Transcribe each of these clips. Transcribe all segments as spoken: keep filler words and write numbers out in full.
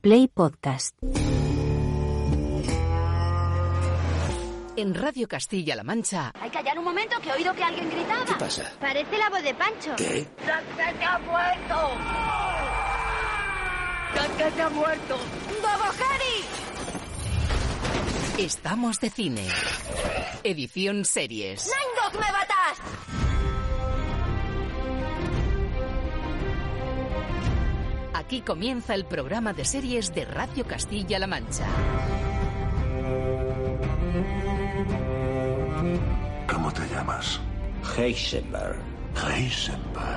Play Podcast. En Radio Castilla-La Mancha... Hay que callar un momento, que he oído que alguien gritaba. ¿Qué pasa? Parece la voz de Pancho. ¿Qué? ¡Sánchez ha muerto! ¡Sánchez ha muerto! ¡Bobo Harry! Estamos de cine. Edición series. ¡Nine Dog, me matas! Aquí comienza el programa de series de Radio Castilla-La Mancha. ¿Cómo te llamas? Heisenberg. Heisenberg.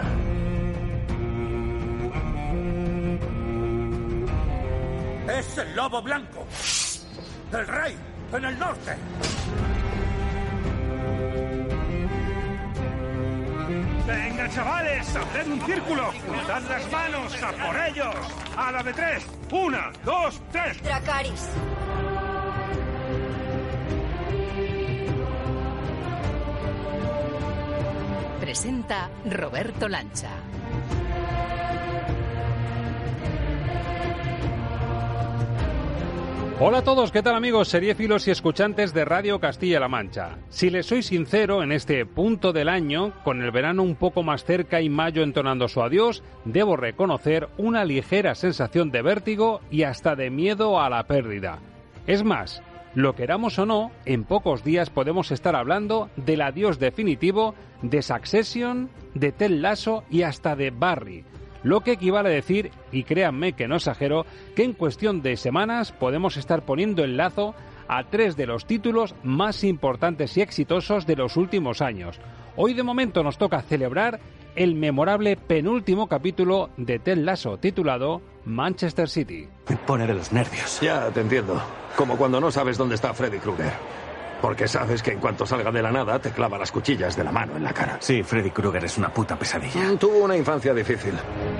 ¡Es el lobo blanco! ¡El rey! ¡En el norte! ¡Venga, chavales! ¡Haced un círculo! ¡Cruzad las manos! ¡A por ellos! ¡A la de tres! ¡Una, dos, tres! Dracarys. Presenta Roberto Lancha. Hola a todos, ¿qué tal amigos, seriéfilos y escuchantes de Radio Castilla-La Mancha? Si les soy sincero, en este punto del año, con el verano un poco más cerca y mayo entonando su adiós, debo reconocer una ligera sensación de vértigo y hasta de miedo a la pérdida. Es más, lo queramos o no, en pocos días podemos estar hablando del adiós definitivo de Succession, de Ted Lasso y hasta de Barry. Lo que equivale a decir, y créanme que no exagero, que en cuestión de semanas podemos estar poniendo el lazo a tres de los títulos más importantes y exitosos de los últimos años. Hoy de momento nos toca celebrar el memorable penúltimo capítulo de Ted Lasso, titulado Manchester City. Me pone de los nervios. Ya, te entiendo. Como cuando no sabes dónde está Freddy Krueger. Porque sabes que en cuanto salga de la nada te clava las cuchillas de la mano en la cara. Sí, Freddy Krueger es una puta pesadilla. Mm, tuvo una infancia difícil.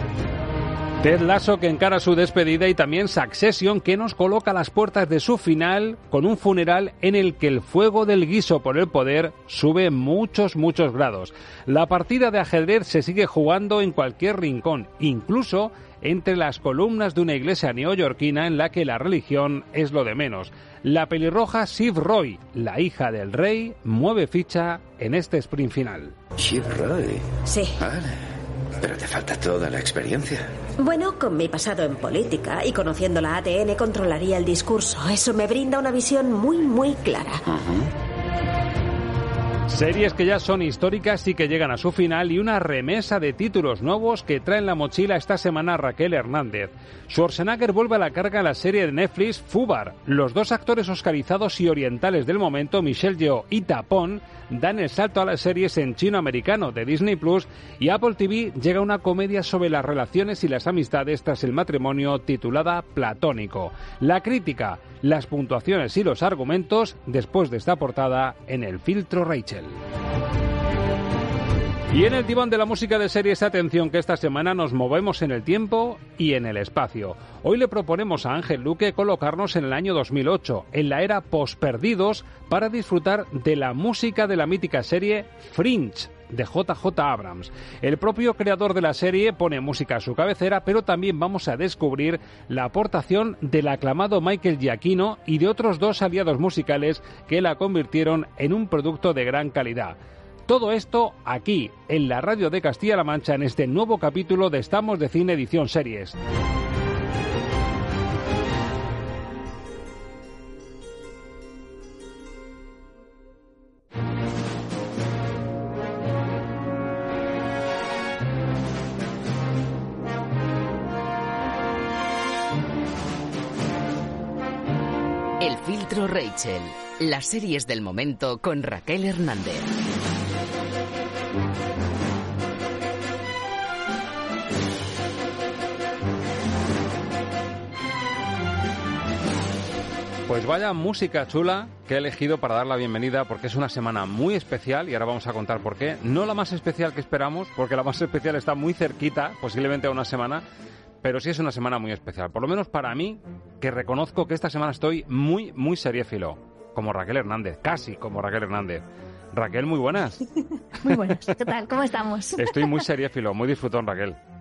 Ted Lasso, que encara su despedida, y también Succession, que nos coloca a las puertas de su final con un funeral en el que el fuego del guiso por el poder sube muchos, muchos grados. La partida de ajedrez se sigue jugando en cualquier rincón, incluso entre las columnas de una iglesia neoyorquina en la que la religión es lo de menos. La pelirroja Shiv Roy, la hija del rey, mueve ficha en este sprint final. Shiv Roy. Sí. Vale. Pero te falta toda la experiencia. Bueno, con mi pasado en política y conociendo la A T N controlaría el discurso. Eso me brinda una visión muy, muy clara. Uh-huh. Series que ya son históricas y que llegan a su final, y una remesa de títulos nuevos que trae en la mochila esta semana Raquel Hernández. Schwarzenegger vuelve a la carga en la serie de Netflix Fubar. Los dos actores oscarizados y orientales del momento, Michelle Yeoh y Tapón, dan el salto a las series en chino-americano de Disney Plus, y Apple T V llega una comedia sobre las relaciones y las amistades tras el matrimonio titulada Platónico. La crítica, las puntuaciones y los argumentos después de esta portada en el filtro Rachel. Y en el diván de la música de series, atención que esta semana nos movemos en el tiempo y en el espacio. Hoy le proponemos a Ángel Luque colocarnos en el año dos mil ocho, en la era post-Perdidos, para disfrutar de la música de la mítica serie Fringe, de J J Abrams. El propio creador de la serie pone música a su cabecera, pero también vamos a descubrir la aportación del aclamado Michael Giacchino y de otros dos aliados musicales que la convirtieron en un producto de gran calidad. Todo esto aquí, en la radio de Castilla-La Mancha, en este nuevo capítulo de Estamos de Cine Edición Series. El filtro Rachel. Las series del momento con Raquel Hernández. Pues vaya música chula que he elegido para dar la bienvenida, porque es una semana muy especial y ahora vamos a contar por qué. No la más especial que esperamos, porque la más especial está muy cerquita, posiblemente a una semana, pero sí es una semana muy especial. Por lo menos para mí, que reconozco que esta semana estoy muy, muy seriéfilo, como Raquel Hernández, casi como Raquel Hernández. Raquel, muy buenas. Muy buenas. ¿Qué tal? ¿Cómo estamos? Estoy muy seriéfilo, muy disfrutón, Raquel.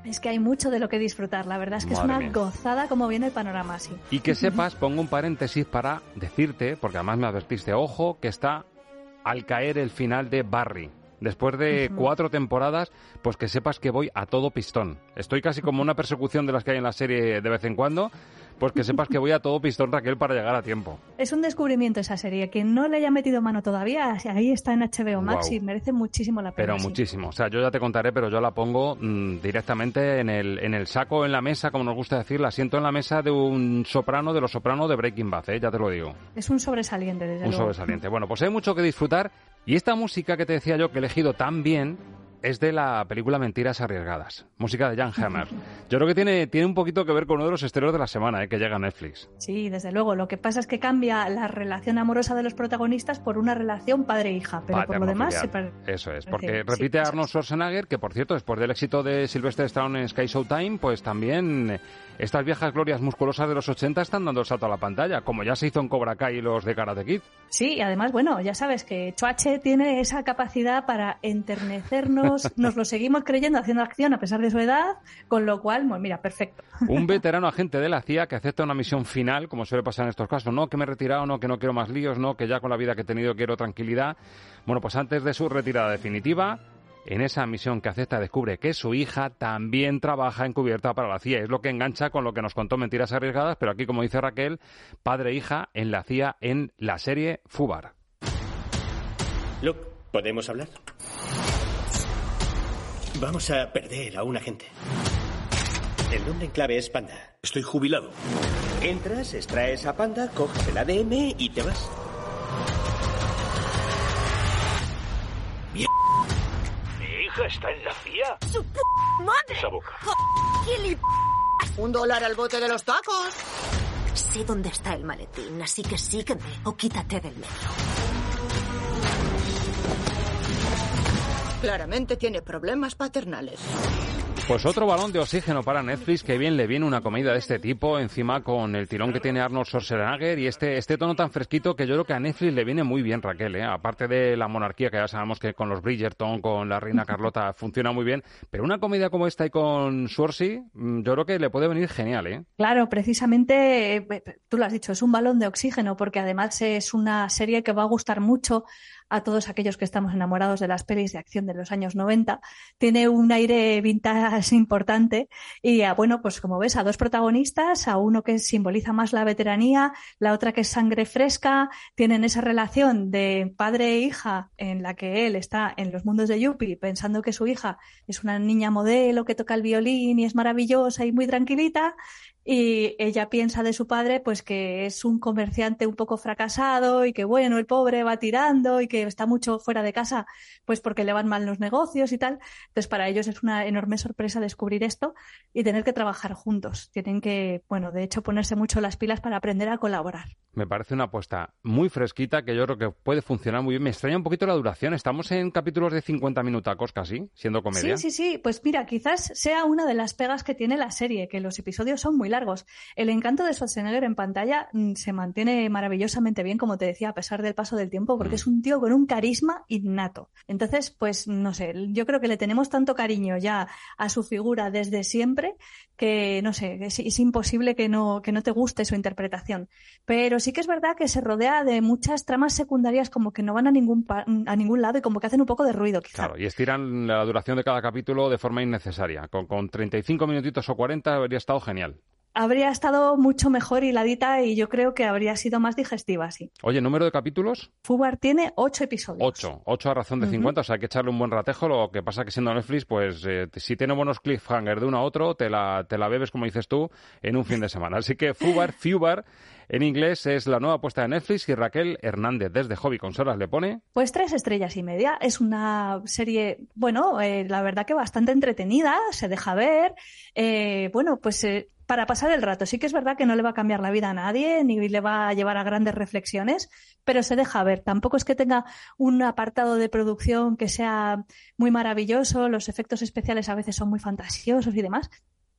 Es que hay mucho de lo que disfrutar. La verdad es que Madre es una mía. gozada como viene el panorama así. Y que sepas, pongo un paréntesis para decirte, porque además me advertiste, ojo, que está al caer el final de Barry. Después de uh-huh. cuatro temporadas, pues que sepas que voy a todo pistón. Estoy casi como una persecución de las que hay en la serie de vez en cuando, pues que sepas que voy a todo pistón, Raquel, para llegar a tiempo. Es un descubrimiento esa serie. Quien no le haya metido mano todavía, ahí está en H B O Max wow. y merece muchísimo la pena. Pero sí. muchísimo. O sea, yo ya te contaré, pero yo la pongo mmm, directamente en el, en el saco, en la mesa, como nos gusta decir, la siento en la mesa de un soprano, de los sopranos de Breaking Bad, ¿eh? Ya te lo digo. Es un sobresaliente, desde un luego. Un sobresaliente. Bueno, pues hay mucho que disfrutar. Y esta música que te decía yo que he elegido tan bien es de la película Mentiras Arriesgadas, música de Jan Hammer. Yo creo que tiene, tiene un poquito que ver con uno de los estrenos de la semana, ¿eh? Que llega a Netflix. Sí, desde luego. Lo que pasa es que cambia la relación amorosa de los protagonistas por una relación padre-hija, pero por lo demás... Se pare... Eso es, porque repite sí, Arnold Schwarzenegger, que por cierto, después del éxito de Sylvester Stallone en Sky Showtime, pues también estas viejas glorias musculosas de los ochenta están dando el salto a la pantalla, como ya se hizo en Cobra Kai y los de Karate Kid. Sí, y además, bueno, ya sabes que Choache tiene esa capacidad para enternecernos, nos lo seguimos creyendo haciendo acción a pesar de su edad, con lo cual, pues mira, perfecto. Un veterano agente de la C I A que acepta una misión final, como suele pasar en estos casos, no que me he retirado, no que no quiero más líos, no que ya con la vida que he tenido quiero tranquilidad. Bueno, pues antes de su retirada definitiva, en esa misión que acepta descubre que su hija también trabaja encubierta para la C I A. Es lo que engancha con lo que nos contó Mentiras Arriesgadas, pero aquí, como dice Raquel, padre e hija en la C I A en la serie Fubar. Luke, ¿podemos hablar? Vamos a perder a un agente. El nombre en clave es Panda. Estoy jubilado. Entras, extraes a Panda, coges el A D N y te vas. Bien. Mi hija está en la C I A. ¡Su p*** madre! Esa boca. ¡Gilip! Un dólar al bote de los tacos. Sé dónde está el maletín, así que sígueme o quítate del medio. Claramente tiene problemas paternales. Pues otro balón de oxígeno para Netflix, que bien le viene una comedia de este tipo, encima con el tirón que tiene Arnold Schwarzenegger y este este tono tan fresquito que yo creo que a Netflix le viene muy bien, Raquel, ¿eh? Aparte de la monarquía, que ya sabemos que con los Bridgerton, con la reina Carlota funciona muy bien, pero una comedia como esta y con Schwarzy, yo creo que le puede venir genial, ¿eh? Claro, precisamente, eh, tú lo has dicho, es un balón de oxígeno, porque además es una serie que va a gustar mucho a todos aquellos que estamos enamorados de las pelis de acción de los años noventa. Tiene un aire vintage importante y, a, bueno, pues como ves, a dos protagonistas, a uno que simboliza más la veteranía, la otra que es sangre fresca, tienen esa relación de padre e hija en la que él está en los mundos de Yuppie pensando que su hija es una niña modelo que toca el violín y es maravillosa y muy tranquilita, y ella piensa de su padre pues que es un comerciante un poco fracasado y que bueno, el pobre va tirando y que está mucho fuera de casa pues porque le van mal los negocios y tal. Entonces para ellos es una enorme sorpresa descubrir esto y tener que trabajar juntos. Tienen que, bueno, de hecho ponerse mucho las pilas para aprender a colaborar. Me parece una apuesta muy fresquita que yo creo que puede funcionar muy bien. Me extraña un poquito la duración. Estamos en capítulos de cincuenta minutacos casi, siendo comedia. Sí, sí, sí. Pues mira, quizás sea una de las pegas que tiene la serie, que los episodios son muy largos. El encanto de Schwarzenegger en pantalla mmm, se mantiene maravillosamente bien, como te decía, a pesar del paso del tiempo, porque mm. es un tío con un carisma innato. Entonces, pues no sé, yo creo que le tenemos tanto cariño ya a su figura desde siempre que, no sé, es, es imposible que no, que no te guste su interpretación. Pero sí que es verdad que se rodea de muchas tramas secundarias como que no van a ningún, a ningún lado y como que hacen un poco de ruido, quizá. Claro, y estiran la duración de cada capítulo de forma innecesaria. Con, con treinta y cinco minutitos o cuarenta habría estado genial. Habría estado mucho mejor hiladita y yo creo que habría sido más digestiva, sí. Oye, ¿número de capítulos? Fubar tiene ocho episodios. Ocho, ocho a razón de cincuenta, uh-huh. O sea, hay que echarle un buen ratejo. Lo que pasa que siendo Netflix, pues eh, si tiene buenos cliffhangers de uno a otro, te la, te la bebes, como dices tú, en un fin de semana. Así que Fubar, Fubar, en inglés es la nueva apuesta de Netflix y Raquel Hernández desde Hobby Consolas le pone... Pues tres estrellas y media. Es una serie, bueno, eh, la verdad que bastante entretenida, se deja ver. Eh, bueno, pues... Eh, para pasar el rato. Sí que es verdad que no le va a cambiar la vida a nadie, ni le va a llevar a grandes reflexiones, pero se deja ver. Tampoco es que tenga un apartado de producción que sea muy maravilloso, los efectos especiales a veces son muy fantasiosos y demás,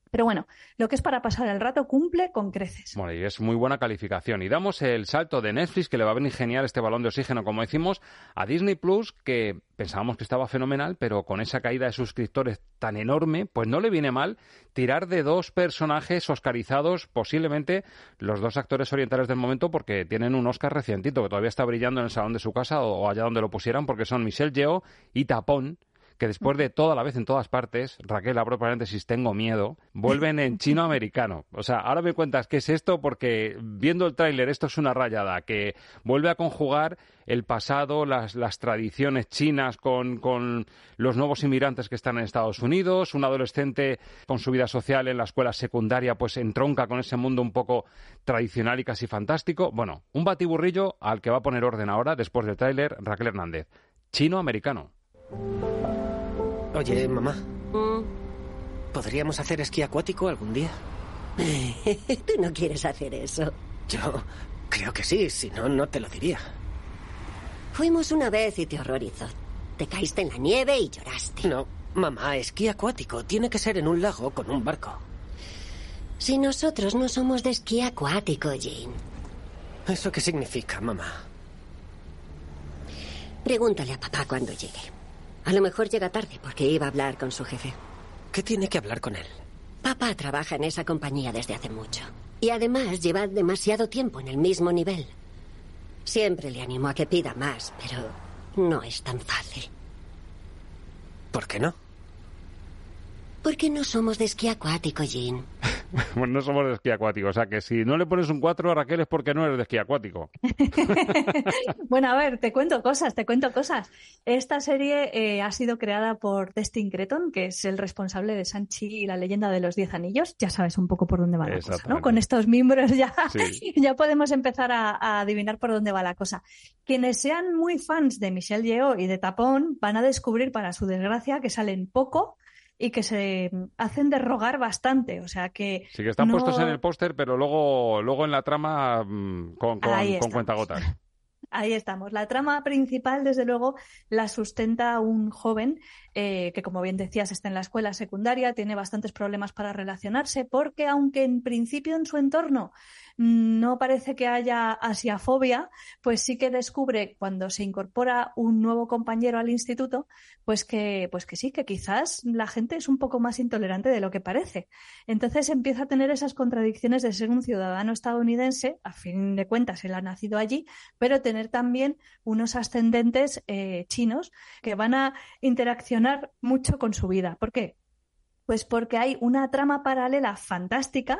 Pero bueno, lo que es para pasar el rato cumple con creces. Bueno, y es muy buena calificación. Y damos el salto de Netflix, que le va a venir genial este balón de oxígeno, como decimos, a Disney Plus, que pensábamos que estaba fenomenal, pero con esa caída de suscriptores tan enorme, pues no le viene mal tirar de dos personajes oscarizados, posiblemente los dos actores orientales del momento, porque tienen un Oscar recientito, que todavía está brillando en el salón de su casa o allá donde lo pusieran, porque son Michelle Yeoh y Tapón, que después de toda la vez en todas partes, Raquel, abro paréntesis, tengo miedo, vuelven en chino-americano. O sea, ahora me cuentas qué es esto, porque viendo el tráiler esto es una rayada, que vuelve a conjugar el pasado, las, las tradiciones chinas con, con los nuevos inmigrantes que están en Estados Unidos, un adolescente con su vida social en la escuela secundaria pues entronca con ese mundo un poco tradicional y casi fantástico. Bueno, un batiburrillo al que va a poner orden ahora, después del tráiler, Raquel Hernández. Chino-americano. Oye, mamá, ¿podríamos hacer esquí acuático algún día? Tú no quieres hacer eso. Yo creo que sí, si no, no te lo diría. Fuimos una vez y te horrorizó. Te caíste en la nieve y lloraste. No, mamá, esquí acuático tiene que ser en un lago con un barco. Si nosotros no somos de esquí acuático, Jane. ¿Eso qué significa, mamá? Pregúntale a papá cuando llegue. A lo mejor llega tarde porque iba a hablar con su jefe. ¿Qué tiene que hablar con él? Papá trabaja en esa compañía desde hace mucho. Y además lleva demasiado tiempo en el mismo nivel. Siempre le animo a que pida más, pero no es tan fácil. ¿Por qué no? Porque no somos de esquí acuático, Jean. Bueno, no somos de esquí acuático, o sea que si no le pones un cuatro a Raquel es porque no eres de esquí acuático. Bueno, a ver, te cuento cosas, te cuento cosas. Esta serie eh, ha sido creada por Destin Cretton, que es el responsable de Shang-Chi y la leyenda de los Diez Anillos. Ya sabes un poco por dónde va la cosa, ¿no? Con estos miembros ya, sí. ya podemos empezar a, a adivinar por dónde va la cosa. Quienes sean muy fans de Michelle Yeoh y de Tapón van a descubrir, para su desgracia, que salen poco y que se hacen de rogar bastante, o sea que... Sí, que están no... puestos en el póster, pero luego luego en la trama con, con, con cuentagotas. Ahí estamos. La trama principal, desde luego, la sustenta un joven eh, que, como bien decías, está en la escuela secundaria, tiene bastantes problemas para relacionarse, porque aunque en principio en su entorno no parece que haya asiafobia, pues sí que descubre cuando se incorpora un nuevo compañero al instituto, pues que, pues que sí, que quizás la gente es un poco más intolerante de lo que parece. Entonces empieza a tener esas contradicciones de ser un ciudadano estadounidense, a fin de cuentas él ha nacido allí, pero tener también unos ascendentes eh, chinos que van a interaccionar mucho con su vida. ¿Por qué? Pues porque hay una trama paralela fantástica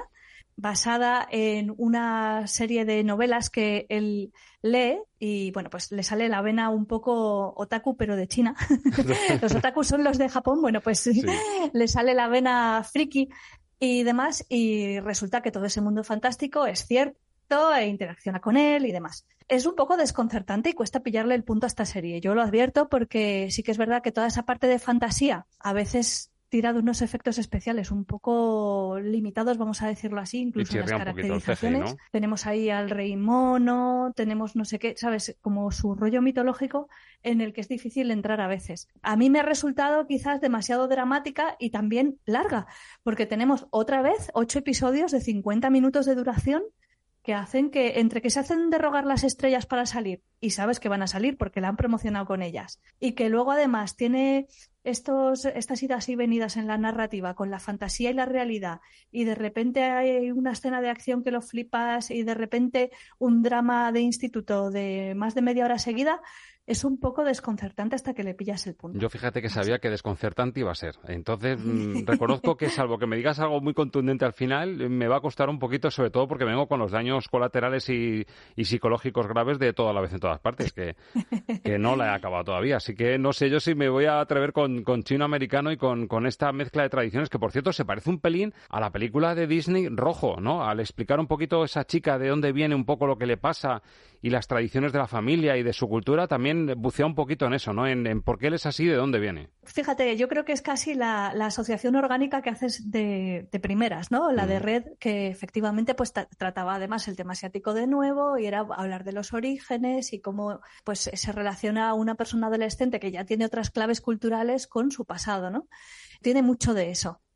basada en una serie de novelas que él lee y, bueno, pues le sale la vena un poco otaku, pero de China. Los otakus son los de Japón, bueno, pues sí. Le sale la vena friki y demás, y resulta que todo ese mundo fantástico es cierto e interacciona con él y demás. Es un poco desconcertante y cuesta pillarle el punto a esta serie. Yo lo advierto porque sí que es verdad que toda esa parte de fantasía a veces tira de unos efectos especiales un poco limitados, vamos a decirlo así, incluso en las caracterizaciones. C G I, ¿no? Tenemos ahí al rey mono, tenemos no sé qué, ¿sabes? Como su rollo mitológico en el que es difícil entrar a veces. A mí me ha resultado quizás demasiado dramática y también larga, porque tenemos otra vez ocho episodios de cincuenta minutos de duración que hacen que, entre que se hacen de rogar las estrellas para salir, y sabes que van a salir porque la han promocionado con ellas, y que luego además tiene estos, estas idas y venidas en la narrativa con la fantasía y la realidad, y de repente hay una escena de acción que lo flipas, y de repente un drama de instituto de más de media hora seguida, es un poco desconcertante hasta que le pillas el punto. Yo fíjate que sabía que desconcertante iba a ser. Entonces, mmm, reconozco que salvo que me digas algo muy contundente al final, me va a costar un poquito, sobre todo porque vengo con los daños colaterales y, y psicológicos graves de toda la vez en todas partes, que, que no la he acabado todavía. Así que no sé yo si me voy a atrever con, con chino-americano y con, con esta mezcla de tradiciones, que por cierto se parece un pelín a la película de Disney Rojo, ¿no? Al explicar un poquito esa chica de dónde viene, un poco lo que le pasa y las tradiciones de la familia y de su cultura, también bucea un poquito en eso, ¿no? En, en por qué él es así, de dónde viene. Fíjate, yo creo que es casi la, la asociación orgánica que haces de, de primeras, ¿no? La mm. de Red, que efectivamente pues t- trataba además el tema asiático de nuevo y era hablar de los orígenes y cómo pues se relaciona una persona adolescente que ya tiene otras claves culturales con su pasado, ¿no? Tiene mucho de eso.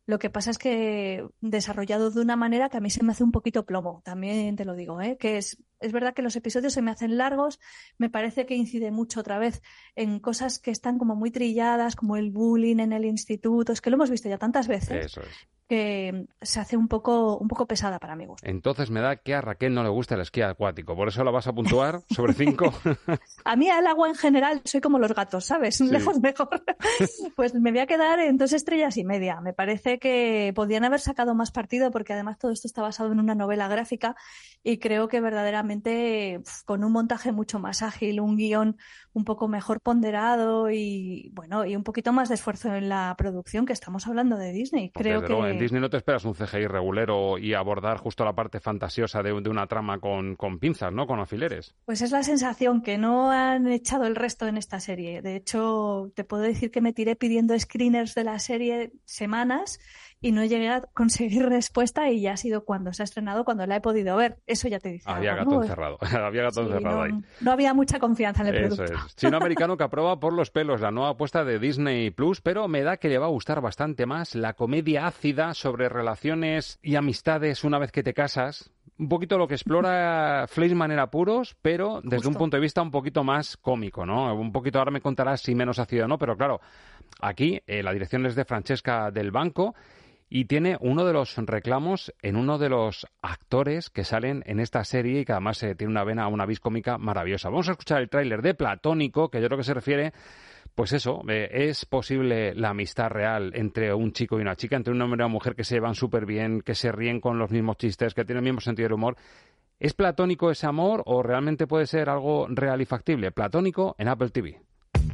Lo que pasa es que desarrollado de una manera que a mí se me hace un poquito plomo, también te lo digo, ¿eh? Que es, es verdad que los episodios se me hacen largos, me parece que incide mucho otra vez en cosas que están como muy trilladas, como el bullying en el instituto, es que lo hemos visto ya tantas veces. Eso es. Que se hace un poco, un poco pesada para mi gusto. Entonces me da que a Raquel no le gusta el esquí acuático, por eso la vas a puntuar sobre cinco. A mí el agua en general soy como los gatos, ¿sabes? Sí. Lejos mejor. Pues me voy a quedar en dos estrellas y media. Me parece que podían haber sacado más partido porque además todo esto está basado en una novela gráfica y creo que verdaderamente con un montaje mucho más ágil, un guión un poco mejor ponderado y bueno, y un poquito más de esfuerzo en la producción, que estamos hablando de Disney. Creo que en Disney no te esperas un C G I regulero y abordar justo la parte fantasiosa de, de una trama con, con pinzas, ¿no? Con alfileres. Pues es la sensación que no han echado el resto en esta serie. De hecho, te puedo decir que me tiré pidiendo screeners de la serie semanas y no llegué a conseguir respuesta y ya ha sido cuando se ha estrenado, cuando la he podido ver. Eso ya te dice Había algo, gato ¿no? encerrado. Había gato sí, encerrado no, ahí. No había mucha confianza en el Eso producto. Es. Chino americano que aprueba por los pelos la nueva apuesta de Disney Plus, pero me da que le va a gustar bastante más la comedia ácida sobre relaciones y amistades una vez que te casas. Un poquito lo que explora Fleischman en apuros, pero desde Justo. un punto de vista un poquito más cómico, ¿no? Un poquito, ahora me contarás si menos ácido o no, pero claro, aquí eh, la dirección es de Francesca Del Banco y tiene uno de los reclamos en uno de los actores que salen en esta serie y que además eh, tiene una vena, una vis cómica maravillosa. Vamos a escuchar el tráiler de Platónico, que yo creo que se refiere, pues eso, eh, es posible la amistad real entre un chico y una chica, entre un hombre y una mujer que se llevan súper bien, que se ríen con los mismos chistes, que tienen el mismo sentido del humor. ¿Es platónico ese amor o realmente puede ser algo real y factible? Platónico en Apple T V.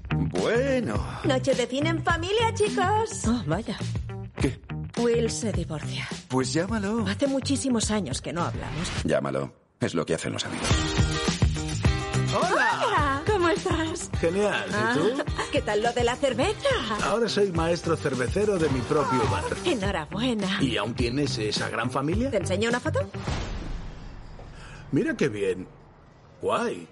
Bueno. Noche de cine en familia, chicos. Oh, vaya. ¿Qué? Will se divorcia. Pues llámalo. Hace muchísimos años que no hablamos. Llámalo. Es lo que hacen los amigos. ¡Hola! Hola. ¿Cómo estás? Genial. ¿Y ah, tú? ¿Qué tal lo de la cerveza? Ahora soy maestro cervecero de mi propio bar. Enhorabuena. ¿Y aún tienes esa gran familia? ¿Te enseño una foto? Mira qué bien. Guay.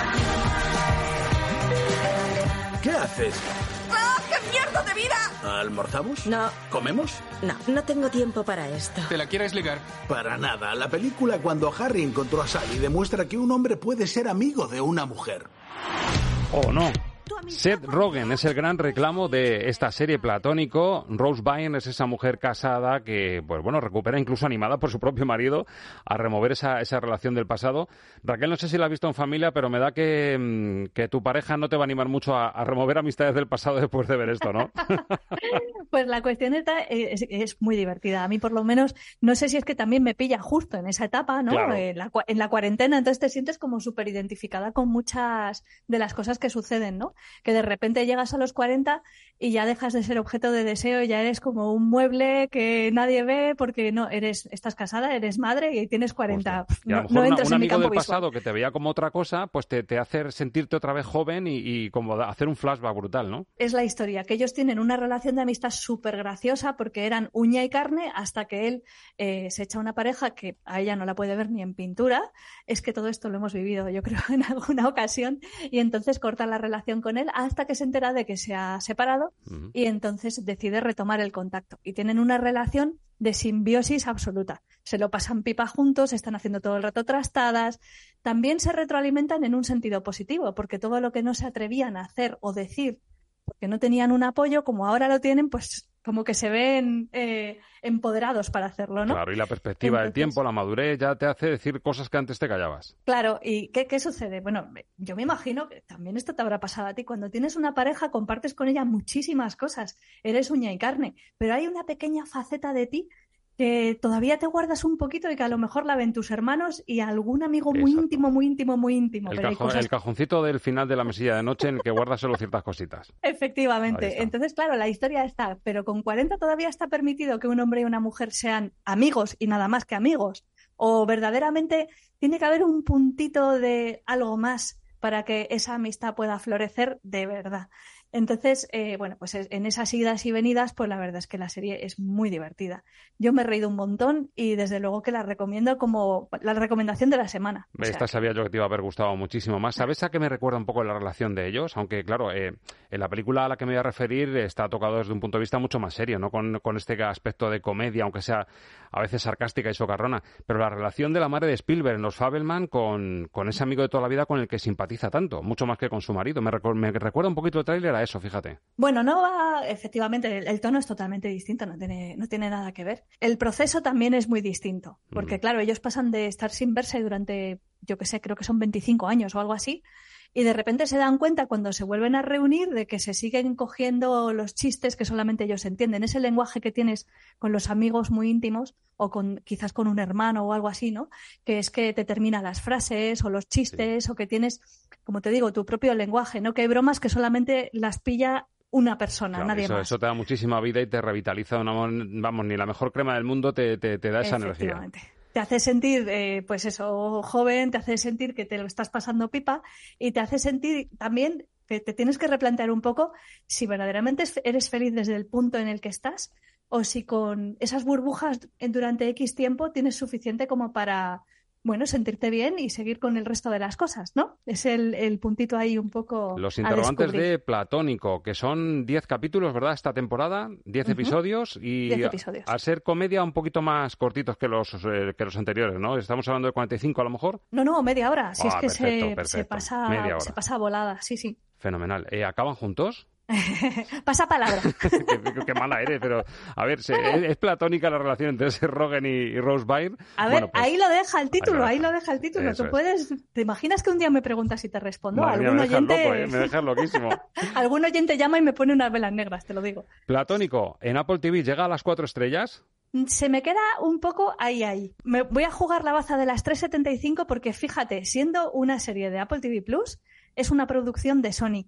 ¿Qué haces? ¡Oh, qué mierda de vida! ¿Almorzamos? No. ¿Comemos? No, no tengo tiempo para esto. ¿Te la quieres ligar? Para nada. La película Cuando Harry encontró a Sally demuestra que un hombre puede ser amigo de una mujer. ¿O no? Seth Rogen es el gran reclamo de esta serie Platónico. Rose Byrne es esa mujer casada que, pues bueno, recupera incluso animada por su propio marido a remover esa, esa relación del pasado. Raquel, no sé si la has visto en familia, pero me da que, que tu pareja no te va a animar mucho a, a remover amistades del pasado después de ver esto, ¿no? Pues la cuestión esta es, es muy divertida. A mí, por lo menos, no sé si es que también me pilla justo en esa etapa, ¿no? Claro. En, la, en la cuarentena, entonces te sientes como súper identificada con muchas de las cosas que suceden, ¿no? Que de repente llegas a los cuarenta y ya dejas de ser objeto de deseo y ya eres como un mueble que nadie ve porque no eres estás casada, eres madre y tienes cuarenta. Pues, y a lo no, mejor no entras una, un en mi amigo campo del visual. pasado que te veía como otra cosa, pues te, te hace sentirte otra vez joven y, y como hacer un flashback brutal, ¿no? Es la historia, que ellos tienen una relación de amistad súper graciosa porque eran uña y carne hasta que él eh, se echa una pareja que a ella no la puede ver ni en pintura. Es que todo esto lo hemos vivido, yo creo, en alguna ocasión, y entonces corta la relación con él hasta que se entera de que se ha separado uh-huh. y entonces decide retomar el contacto. Y tienen una relación de simbiosis absoluta. Se lo pasan pipa juntos, están haciendo todo el rato trastadas. También se retroalimentan en un sentido positivo, porque todo lo que no se atrevían a hacer o decir porque no tenían un apoyo, como ahora lo tienen, pues como que se ven eh, empoderados para hacerlo, ¿no? Claro, y la perspectiva Entonces, del tiempo, la madurez, ya te hace decir cosas que antes te callabas. Claro, ¿y qué, qué sucede? Bueno, yo me imagino que también esto te habrá pasado a ti. Cuando tienes una pareja, compartes con ella muchísimas cosas. Eres uña y carne, pero hay una pequeña faceta de ti que todavía te guardas un poquito y que a lo mejor la ven tus hermanos y algún amigo muy Exacto. íntimo, muy íntimo, muy íntimo. El, pero cajón, hay cosas... el cajoncito del final de la mesilla de noche en el que guardas solo ciertas cositas. Efectivamente. Entonces, claro, la historia está, pero con cuarenta todavía está permitido que un hombre y una mujer sean amigos y nada más que amigos. O verdaderamente tiene que haber un puntito de algo más para que esa amistad pueda florecer de verdad. Entonces, eh, bueno, pues en esas idas y venidas, pues la verdad es que la serie es muy divertida. Yo me he reído un montón y desde luego que la recomiendo como la recomendación de la semana. O sea, Esta sabía yo que te iba a haber gustado muchísimo más. ¿Sabes a qué me recuerda un poco la relación de ellos? Aunque, claro, eh, en la película a la que me voy a referir está tocado desde un punto de vista mucho más serio, no con, con este aspecto de comedia, aunque sea a veces sarcástica y socarrona. Pero la relación de la madre de Spielberg en Los Fabelman con, con ese amigo de toda la vida con el que simpatiza tanto, mucho más que con su marido. Me, recu- me recuerda un poquito el tráiler a eso, fíjate. Bueno, no va, efectivamente, el, el tono es totalmente distinto, no tiene, no tiene nada que ver. El proceso también es muy distinto, porque mm. claro, ellos pasan de estar sin verse durante, yo qué sé, creo que son veinticinco años o algo así, y de repente se dan cuenta cuando se vuelven a reunir de que se siguen cogiendo los chistes que solamente ellos entienden. Ese lenguaje que tienes con los amigos muy íntimos o con quizás con un hermano o algo así, ¿no? Que es que te termina las frases o los chistes sí. o que tienes, como te digo, tu propio lenguaje, ¿no? Que hay bromas que solamente las pilla una persona, claro, nadie eso, más. Eso te da muchísima vida y te revitaliza. Una, vamos, ni la mejor crema del mundo te, te, te da esa energía. Te hace sentir, eh, pues eso, joven, te hace sentir que te lo estás pasando pipa y te hace sentir también que te tienes que replantear un poco si verdaderamente eres feliz desde el punto en el que estás o si con esas burbujas durante X tiempo tienes suficiente como para, bueno, sentirte bien y seguir con el resto de las cosas, ¿no? Es el, el puntito ahí un poco Los interrogantes de Platónico, que son diez capítulos, ¿verdad? Esta temporada, diez uh-huh. episodios y diez episodios. Al ser comedia un poquito más cortitos que los eh, que los anteriores, ¿no? Estamos hablando de cuarenta y cinco a lo mejor. No, no, media hora, si ah, es que perfecto, se, perfecto. se pasa se pasa volada, sí, sí. Fenomenal. Eh, ¿Acaban juntos? Pasa palabra. qué, qué mala eres, pero a ver, se, es, es platónica la relación entre ese Rogen y, y Rose Byrne. A ver, bueno, pues, ahí lo deja el título, ahí lo deja, ahí lo deja el título. Eso Tú puedes, es. ¿Te imaginas que un día me preguntas y te respondo? Madre Algún mía, me oyente, loco, ¿eh? Me dejas loquísimo. Algún oyente llama y me pone unas velas negras, te lo digo. Platónico, en Apple T V llega a las cuatro estrellas. Se me queda un poco ahí, ahí. Me voy a jugar la baza de las tres setenta y cinco porque, fíjate, siendo una serie de Apple T V Plus, es una producción de Sony.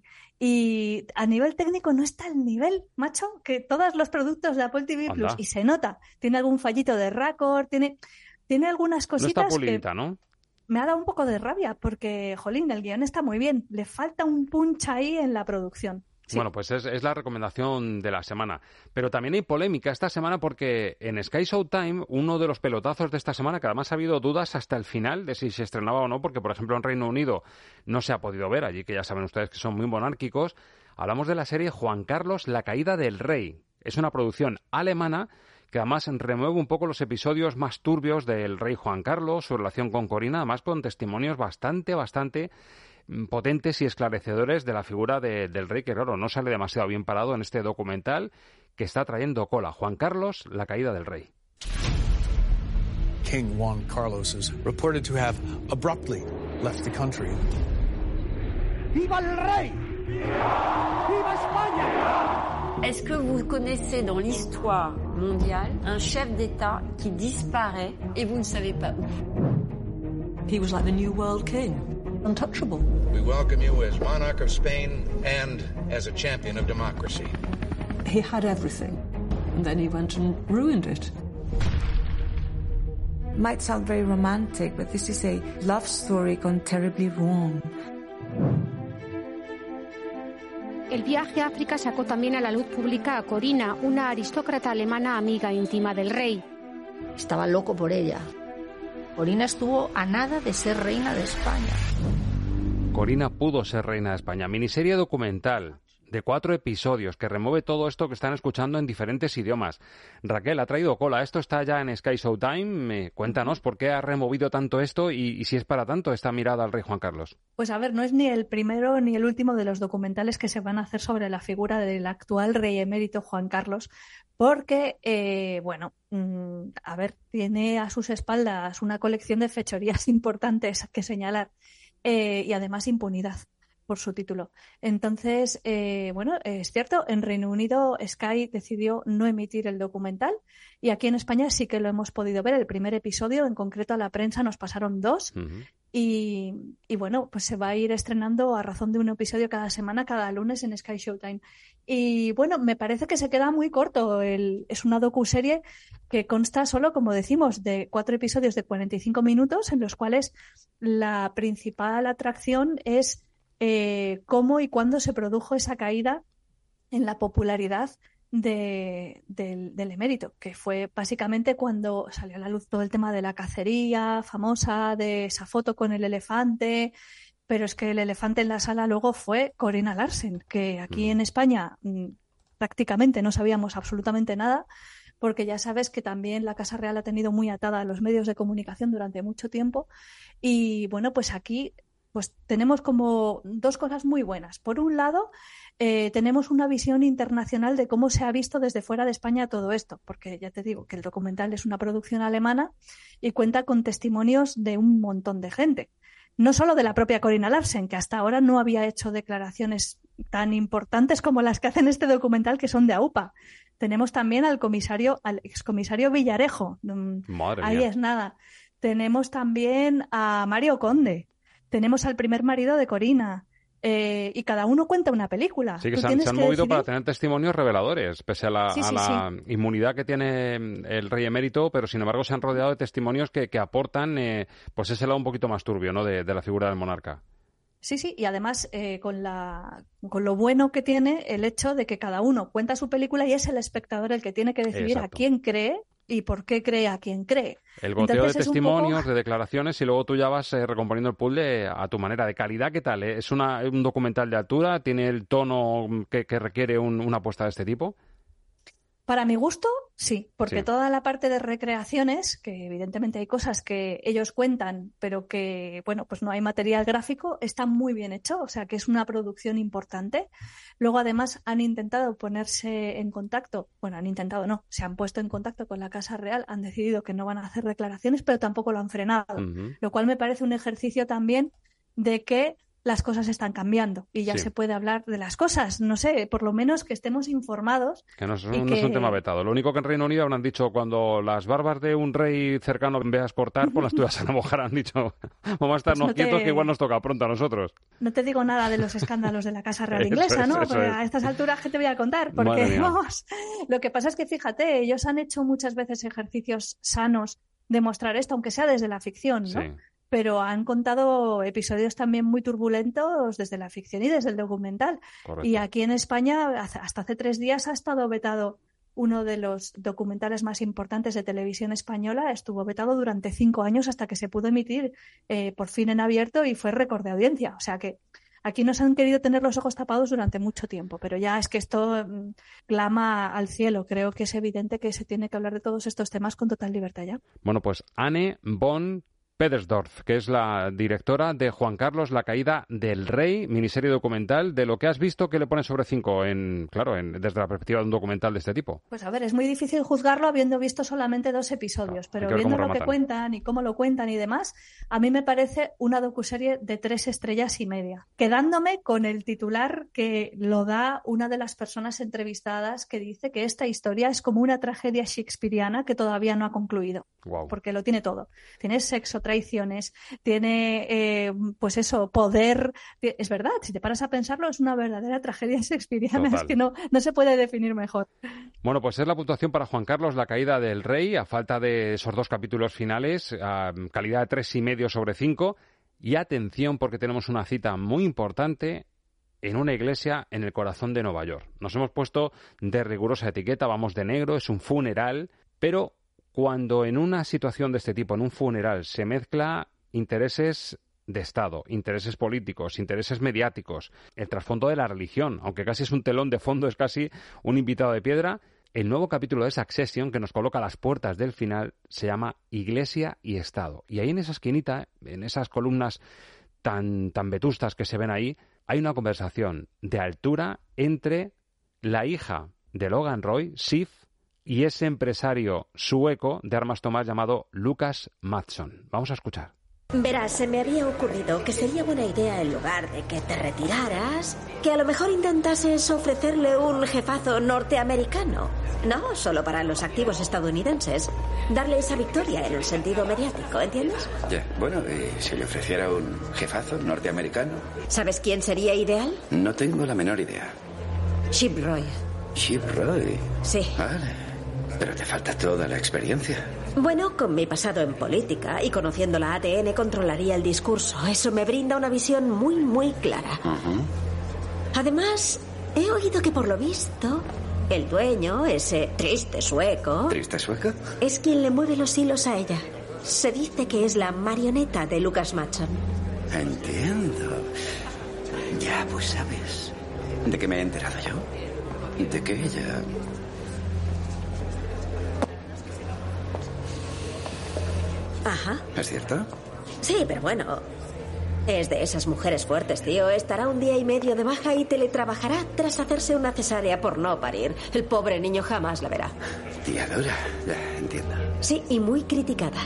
Y a nivel técnico no está al nivel, macho, que todos los productos de Apple T V Plus. Y se nota. Tiene algún fallito de récord, tiene, tiene algunas cositas no está pulidita, que ¿no? Me ha dado un poco de rabia porque, jolín, el guión está muy bien. Le falta un punch ahí en la producción. Sí. Bueno, pues es, es la recomendación de la semana. Pero también hay polémica esta semana porque en Sky Showtime, uno de los pelotazos de esta semana, que además ha habido dudas hasta el final de si se estrenaba o no, porque por ejemplo en Reino Unido no se ha podido ver, allí que ya saben ustedes que son muy monárquicos, hablamos de la serie Juan Carlos, la caída del rey. Es una producción alemana que además remueve un poco los episodios más turbios del rey Juan Carlos, su relación con Corina, además con testimonios bastante, bastante potentes y esclarecedores de la figura de, del rey, que claro, no sale demasiado bien parado en este documental que está trayendo cola. Juan Carlos, la caída del rey. King Juan Carlos is reported to have abruptly left the country. ¡Viva el rey! ¡Viva España! Est-ce que vous connaissez dans l'histoire mondiale un chef d'État qui disparaît et vous ne savez pas où? He was like the New World King. Untouchable. We welcome you as monarch of Spain and as a champion of democracy. He had everything, and then he went and ruined it. Might sound very romantic, but this is a love story gone terribly wrong. El viaje a África sacó también a la luz pública a Corina, una aristócrata alemana amiga íntima del rey. Estaba loco por ella. Corina estuvo a nada de ser reina de España. Corina pudo ser reina de España. Miniserie documental de cuatro episodios que remueve todo esto que están escuchando en diferentes idiomas. Raquel, ha traído cola. Esto está ya en Sky Showtime. Eh, cuéntanos por qué ha removido tanto esto y, y si es para tanto esta mirada al rey Juan Carlos. Pues a ver, no es ni el primero ni el último de los documentales que se van a hacer sobre la figura del actual rey emérito Juan Carlos, porque, eh, bueno, mmm, a ver, tiene a sus espaldas una colección de fechorías importantes que señalar eh, y además impunidad por su título. Entonces, eh, bueno, es cierto, en Reino Unido Sky decidió no emitir el documental y aquí en España sí que lo hemos podido ver. El primer episodio, en concreto a la prensa, nos pasaron dos. Uh-huh. Y, y bueno, pues se va a ir estrenando a razón de un episodio cada semana, cada lunes en Sky Showtime. Y bueno, me parece que se queda muy corto. El, es una docuserie que consta solo, como decimos, de cuatro episodios de cuarenta y cinco minutos, en los cuales la principal atracción es eh, cómo y cuándo se produjo esa caída en la popularidad de, del, del emérito, que fue básicamente cuando salió a la luz todo el tema de la cacería famosa, de esa foto con el elefante. Pero es que el elefante en la sala luego fue Corina Larsen, que aquí en España mmm, prácticamente no sabíamos absolutamente nada, porque ya sabes que también la Casa Real ha tenido muy atada a los medios de comunicación durante mucho tiempo. Y bueno, pues aquí pues tenemos como dos cosas muy buenas. Por un lado, eh, tenemos una visión internacional de cómo se ha visto desde fuera de España todo esto, porque ya te digo que el documental es una producción alemana y cuenta con testimonios de un montón de gente. No solo de la propia Corina Larsen, que hasta ahora no había hecho declaraciones tan importantes como las que hacen este documental, que son de AUPA. Tenemos también al comisario, al excomisario Villarejo. Madre Ahí mía. es nada. Tenemos también a Mario Conde. Tenemos al primer marido de Corina. Eh, y cada uno cuenta una película. Sí, que Tú se han, tienes se han que movido decidir... para tener testimonios reveladores, pese a la, Sí, a sí, la inmunidad que tiene el rey emérito, pero sin embargo se han rodeado de testimonios que, que aportan eh, pues ese lado un poquito más turbio, ¿no?, de, de la figura del monarca. Sí, sí, y además eh, con, la, con lo bueno que tiene el hecho de que cada uno cuenta su película y es el espectador el que tiene que decidir Exacto. a quién cree y por qué cree a quién cree. El goteo Entonces, de es un testimonios, poco... de declaraciones, y luego tú ya vas eh, recomponiendo el puzzle a tu manera. ¿De calidad qué tal? ¿Es una, un documental de altura? ¿Tiene el tono que, que requiere un, una apuesta de este tipo? Para mi gusto, sí, porque Sí. toda la parte de recreaciones, que evidentemente hay cosas que ellos cuentan, pero que, bueno, pues no hay material gráfico, está muy bien hecho, o sea que es una producción importante. Luego, además, han intentado ponerse en contacto, bueno, han intentado no, se han puesto en contacto con la Casa Real, han decidido que no van a hacer declaraciones, pero tampoco lo han frenado, Uh-huh. lo cual me parece un ejercicio también de que las cosas están cambiando y ya Sí. se puede hablar de las cosas, no sé, por lo menos que estemos informados. Que no, es- y no que- es un tema vetado. Lo único que en Reino Unido habrán dicho, cuando las barbas de un rey cercano veas exportar, pues las tuyas se van a mojar. Han dicho, vamos a estarnos Pues no te- quietos, que igual nos toca pronto a nosotros. No te digo nada de los escándalos de la Casa Real Eso Inglesa, es, ¿no? eso Porque es. a estas alturas, ¿qué te voy a contar? Madre Porque, mía. vamos, lo que pasa es que, fíjate, ellos han hecho muchas veces ejercicios sanos de mostrar esto, aunque sea desde la ficción, ¿no? Sí. Pero han contado episodios también muy turbulentos desde la ficción y desde el documental. Correcto. Y aquí en España, hace- hasta hace tres días, ha estado vetado uno de los documentales más importantes de televisión española. Estuvo vetado durante cinco años hasta que se pudo emitir eh, por fin en abierto y fue récord de audiencia. O sea que aquí nos han querido tener los ojos tapados durante mucho tiempo, pero ya es que esto mm, clama al cielo. Creo que es evidente que se tiene que hablar de todos estos temas con total libertad ya. Bueno, pues Anne von Pedersdorf, que es la directora de Juan Carlos, la caída del rey, miniserie documental. De lo que has visto, ¿qué le pones sobre cinco? En, claro, en, desde la perspectiva de un documental de este tipo. Pues a ver, es muy difícil juzgarlo habiendo visto solamente dos episodios, pero hay que ver viendo cómo lo que rematan. cuentan y cómo lo cuentan y demás, a mí me parece una docuserie de tres estrellas y media, quedándome con el titular que lo da una de las personas entrevistadas, que dice que esta historia es como una tragedia shakespeariana que todavía no ha concluido. Wow. Porque lo tiene todo. Tiene sexo, traiciones, tiene, eh, pues eso, poder. Es verdad, si te paras a pensarlo, es una verdadera tragedia shakespeariana. Total. Es que no, no se puede definir mejor. Bueno, pues es la puntuación para Juan Carlos, la caída del rey, a falta de esos dos capítulos finales, a calidad de tres y medio sobre cinco. Y atención, porque tenemos una cita muy importante en una iglesia en el corazón de Nueva York. Nos hemos puesto de rigurosa etiqueta, vamos de negro, es un funeral, pero cuando en una situación de este tipo, en un funeral, se mezcla intereses de Estado, intereses políticos, intereses mediáticos, el trasfondo de la religión, aunque casi es un telón de fondo, es casi un invitado de piedra, el nuevo capítulo de Succession, que nos coloca a las puertas del final, se llama Iglesia y Estado. Y ahí en esa esquinita, en esas columnas tan, tan vetustas que se ven ahí, hay una conversación de altura entre la hija de Logan Roy, Sif, y ese empresario sueco de armas tomar llamado Lucas Mattsson. Vamos a escuchar. Verás, se me había ocurrido que sería buena idea, en lugar de que te retiraras, que a lo mejor intentases ofrecerle un jefazo norteamericano. No, solo para los activos estadounidenses. Darle esa victoria en el sentido mediático, ¿entiendes? Ya, bueno, ¿y si le ofreciera un jefazo norteamericano? ¿Sabes quién sería ideal? No tengo la menor idea. Chip Roy. Chip Roy. Sí. Vale. Pero te falta toda la experiencia. Bueno, con mi pasado en política y conociendo la A T N controlaría el discurso. Eso me brinda una visión muy, muy clara. Uh-huh. Además, He oído que por lo visto, el dueño, ese triste sueco... ¿Triste sueco? Es quien le mueve los hilos a ella. Se dice que es la marioneta de Lucas Matson. Entiendo. Ya, pues sabes. ¿De qué me he enterado yo? De que ella... Ajá. ¿Es cierto? Sí, pero bueno... Es de esas mujeres fuertes, tío. Estará un día y medio de baja y teletrabajará tras hacerse una cesárea por no parir. El pobre niño jamás la verá. Tía dura, ya entiendo. Sí, y muy criticada.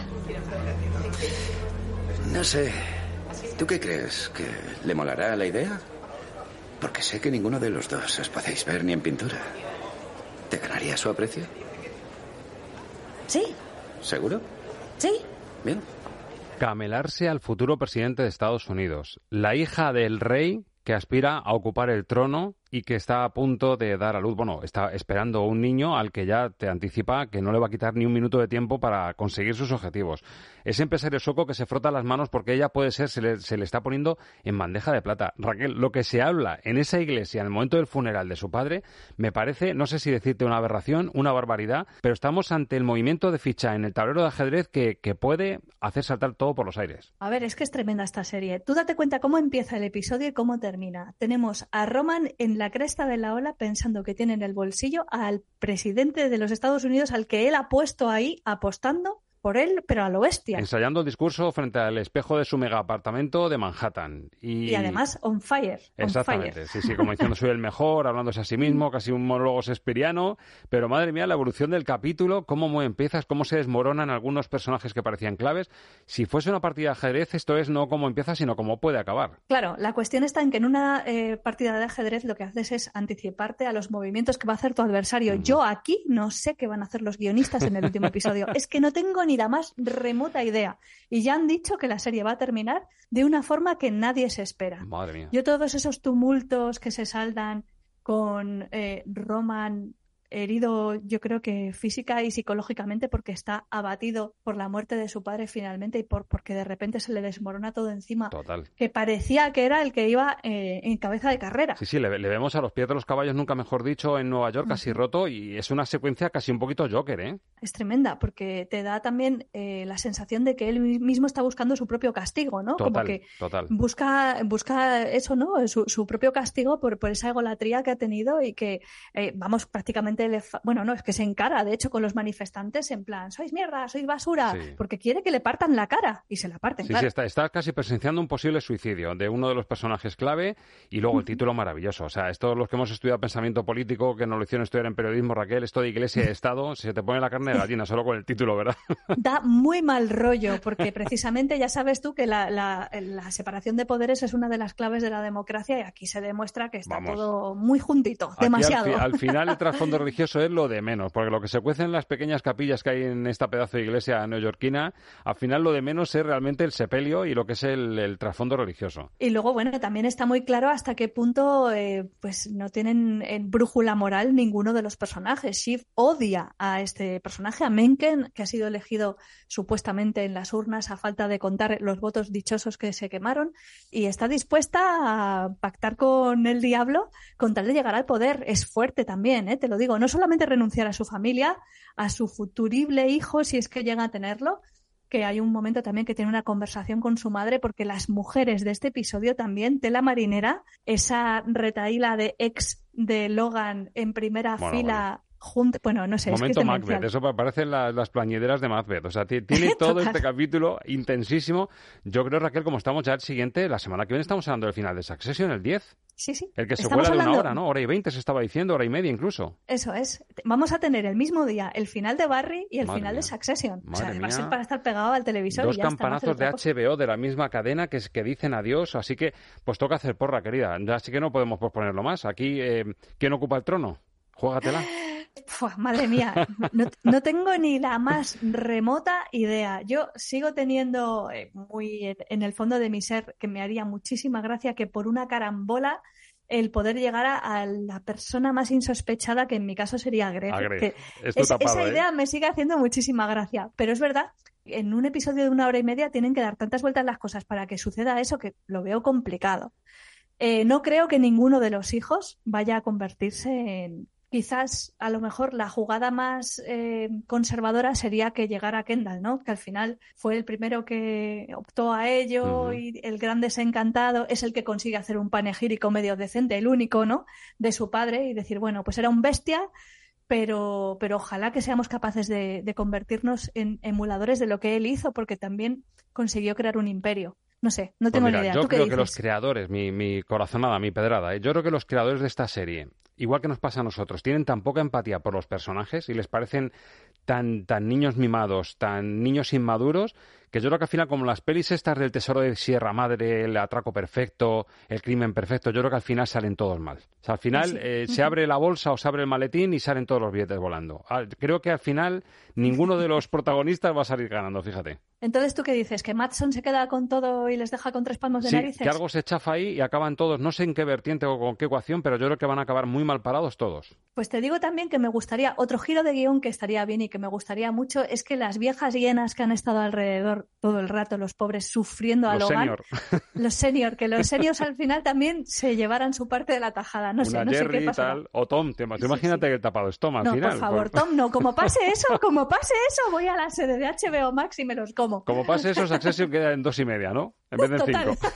No sé. ¿Tú qué crees? ¿Que le molará la idea? Porque sé que ninguno de los dos os podéis ver ni en pintura. ¿Te ganaría su aprecio? Sí. ¿Seguro? Sí. Bien. Camelarse al futuro presidente de Estados Unidos. La hija del rey que aspira a ocupar el trono y que está a punto de dar a luz, bueno, está esperando un niño al que ya te anticipa que no le va a quitar ni un minuto de tiempo para conseguir sus objetivos. Ese empresario sueco que se frota las manos porque ella puede ser, se le, se le está poniendo en bandeja de plata. Raquel, lo que se habla en esa iglesia en el momento del funeral de su padre, me parece, no sé si decirte una aberración, una barbaridad, pero estamos ante el movimiento de ficha en el tablero de ajedrez que, que puede hacer saltar todo por los aires. A ver, es que es tremenda esta serie. Tú date cuenta cómo empieza el episodio y cómo termina. Tenemos a Roman en la cresta de la ola pensando que tiene en el bolsillo al presidente de los Estados Unidos al que él ha puesto ahí apostando por él, pero a lo bestia. Ensayando el discurso frente al espejo de su mega apartamento de Manhattan. Y, y además on fire. On Exactamente, fire. sí, sí, como diciendo soy el mejor, hablándose a sí mismo, casi un monólogo shakespeariano, pero madre mía, la evolución del capítulo, cómo empiezas, cómo se desmoronan algunos personajes que parecían claves. Si fuese una partida de ajedrez, esto es no cómo empieza, sino cómo puede acabar. Claro, la cuestión está en que en una eh, partida de ajedrez lo que haces es anticiparte a los movimientos que va a hacer tu adversario. Mm. Yo aquí no sé qué van a hacer los guionistas en el último episodio. Es que no tengo ni la más remota idea. Y ya han dicho que la serie va a terminar de una forma que nadie se espera. Madre mía. Yo todos esos tumultos que se saldan con eh, Roman herido, yo creo que física y psicológicamente porque está abatido por la muerte de su padre finalmente y por porque de repente se le desmorona todo encima. Total. Que parecía que era el que iba eh, en cabeza de carrera. Sí, sí, le, le vemos a los pies de los caballos, nunca mejor dicho, en Nueva York, casi roto, y es una secuencia casi un poquito Joker, ¿eh? Es tremenda, porque te da también eh, la sensación de que él mismo está buscando su propio castigo, ¿no? Total, como que total. busca busca eso, ¿no? Su, su propio castigo por, por esa egolatría que ha tenido y que, eh, vamos, prácticamente le fa... bueno, no, es que se encara, de hecho, con los manifestantes en plan, sois mierda, sois basura, sí. Porque quiere que le partan la cara y se la parten, sí, claro. Sí, está, está casi presenciando un posible suicidio de uno de los personajes clave y luego el título maravilloso. O sea, estos los que hemos estudiado pensamiento político, que nos lo hicieron estudiar en periodismo, Raquel, esto de iglesia y Estado, se te pone la carne de gallina solo con el título, ¿verdad? Da muy mal rollo, porque precisamente ya sabes tú que la, la, la separación de poderes es una de las claves de la democracia y aquí se demuestra que está Vamos. todo muy juntito, aquí demasiado. Al, fi, al final el trasfondo religioso es lo de menos, porque lo que se cuece en las pequeñas capillas que hay en esta pedazo de iglesia neoyorquina, al final lo de menos es realmente el sepelio y lo que es el, el trasfondo religioso. Y luego, bueno, también está muy claro hasta qué punto eh, pues no tienen en brújula moral ninguno de los personajes. Shiv odia a este personaje, a Mencken, que ha sido elegido supuestamente en las urnas a falta de contar los votos dichosos que se quemaron, y está dispuesta a pactar con el diablo con tal de llegar al poder. Es fuerte también, ¿eh? Te lo digo, no solamente renunciar a su familia, a su futurible hijo, si es que llega a tenerlo, que hay un momento también que tiene una conversación con su madre, porque las mujeres de este episodio también, tela marinera, esa retaíla de ex de Logan en primera bueno, fila... Bueno. Junto, bueno, no sé. Momento es que Macbeth, eso parecen la, las plañideras de Macbeth. O sea, tiene todo este capítulo intensísimo. Yo creo, Raquel, como estamos ya el siguiente, la semana que viene estamos hablando del final de Succession, el diez. Sí, sí. El que se estamos vuela de hablando... una hora, ¿no? Hora y veinte se estaba diciendo, hora y media incluso. Eso es. Vamos a tener el mismo día el final de Barry y el Madre final mía. de Succession. Madre o sea, mía. va a ser para estar pegado al televisor. Dos y ya campanazos está, no de H B O de la misma cadena que, que dicen adiós, así que pues toca hacer porra, querida. Así que no podemos posponerlo más. Aquí, eh, ¿quién ocupa el trono? Juégatela. Uf, madre mía, no, no tengo ni la más remota idea. Yo sigo teniendo eh, muy en, en el fondo de mi ser que me haría muchísima gracia que por una carambola el poder llegar a, a la persona más insospechada, que en mi caso sería Greg. A Greg. Que Esto es, tapado, esa ¿eh? idea me sigue haciendo muchísima gracia, pero es verdad, en un episodio de una hora y media tienen que dar tantas vueltas las cosas para que suceda eso que lo veo complicado. Eh, no creo que ninguno de los hijos vaya a convertirse en... Quizás, a lo mejor, la jugada más eh, conservadora sería que llegara Kendall, ¿no? Que al final fue el primero que optó a ello uh-huh. y el gran desencantado es el que consigue hacer un panegírico medio decente, el único, ¿no? De su padre y decir, bueno, pues era un bestia, pero, pero ojalá que seamos capaces de, de convertirnos en emuladores de lo que él hizo, porque también consiguió crear un imperio. No sé, no tengo pues mira, ni idea. Yo ¿Tú qué creo dices? que los creadores, mi, mi corazonada, mi pedrada, ¿eh? yo creo que los creadores de esta serie, igual que nos pasa a nosotros, tienen tan poca empatía por los personajes y les parecen tan, tan niños mimados, tan niños inmaduros, que yo creo que al final, como las pelis estas del Tesoro de Sierra Madre, el atraco perfecto, el crimen perfecto, yo creo que al final salen todos mal. O sea, al final sí. eh, se abre la bolsa o se abre el maletín y salen todos los billetes volando. Creo que al final ninguno de los protagonistas va a salir ganando, fíjate. Entonces, ¿tú qué dices? ¿Que Madsen se queda con todo y les deja con tres palmos de sí, narices? Que algo se chafa ahí y acaban todos, no sé en qué vertiente o con qué ecuación, pero yo creo que van a acabar muy mal parados todos. Pues te digo también que me gustaría, otro giro de guión que estaría bien y que me gustaría mucho, es que las viejas hienas que han estado alrededor todo el rato, los pobres sufriendo a los Logan, senior. los senior, que los seniors al final también se llevaran su parte de la tajada. No Una sé, no Jerry, sé qué pasará. Tal, o Tom, te, sí, imagínate sí. que el tapado es Tom al no, final. por favor, por... Tom, no, como pase eso, como pase eso, voy a la sede de H B O Max y me los como. Como pase eso, Succession queda en dos y media, ¿no? En vez de en Total. cinco.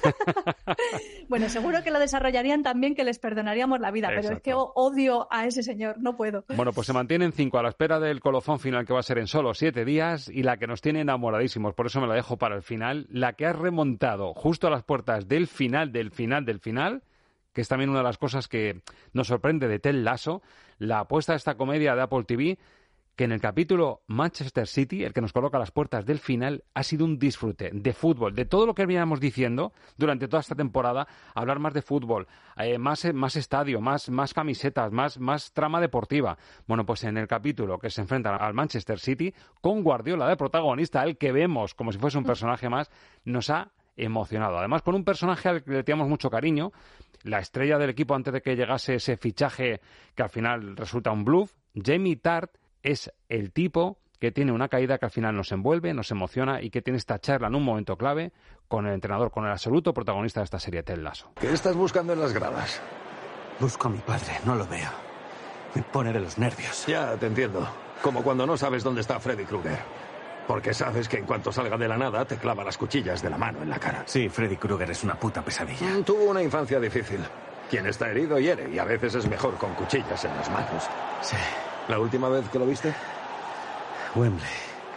Bueno, seguro que lo desarrollarían también, que les perdonaríamos la vida, Exacto. pero es que odio a ese señor, no puedo. Bueno, pues se mantienen cinco a la espera del colofón final que va a ser en solo siete días y la que nos tiene enamoradísimos, por eso me la dejo para el final, la que ha remontado justo a las puertas del final, del final, del final, que es también una de las cosas que nos sorprende de Ted Lasso, la apuesta de esta comedia de Apple T V, que en el capítulo Manchester City, el que nos coloca a las puertas del final, ha sido un disfrute de fútbol, de todo lo que veníamos diciendo durante toda esta temporada, hablar más de fútbol, eh, más, más estadio, más, más camisetas, más, más trama deportiva. Bueno, pues en el capítulo que se enfrentan al Manchester City, con Guardiola de protagonista, el que vemos como si fuese un personaje más, nos ha emocionado. Además, con un personaje al que le teníamos mucho cariño, la estrella del equipo antes de que llegase ese fichaje que al final resulta un bluff, Jamie Tartt, es el tipo que tiene una caída que al final nos envuelve, nos emociona y que tiene esta charla en un momento clave con el entrenador, con el absoluto protagonista de esta serie, Ted Lasso. ¿Qué estás buscando en las gradas? Busco a mi padre, no lo veo. Me pone de los nervios. Ya, te entiendo. Como cuando no sabes dónde está Freddy Krueger. Porque sabes que en cuanto salga de la nada te clava las cuchillas de la mano en la cara. Sí, Freddy Krueger es una puta pesadilla. Mm, tuvo una infancia difícil. Quien está herido hiere y a veces es mejor con cuchillas en las manos. Sí. ¿La última vez que lo viste? Wembley.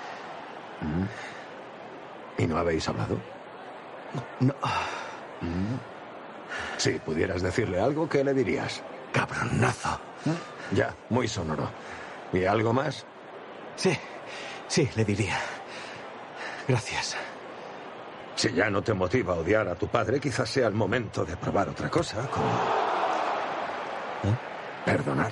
¿Mm? ¿Y no habéis hablado? No. ¿Mm? Si pudieras decirle algo, ¿qué le dirías? Cabronazo. ¿Mm? Ya, muy sonoro. ¿Y algo más? Sí, sí, le diría. Gracias. Si ya no te motiva a odiar a tu padre, quizás sea el momento de probar otra cosa, como... ¿Eh? Perdonar.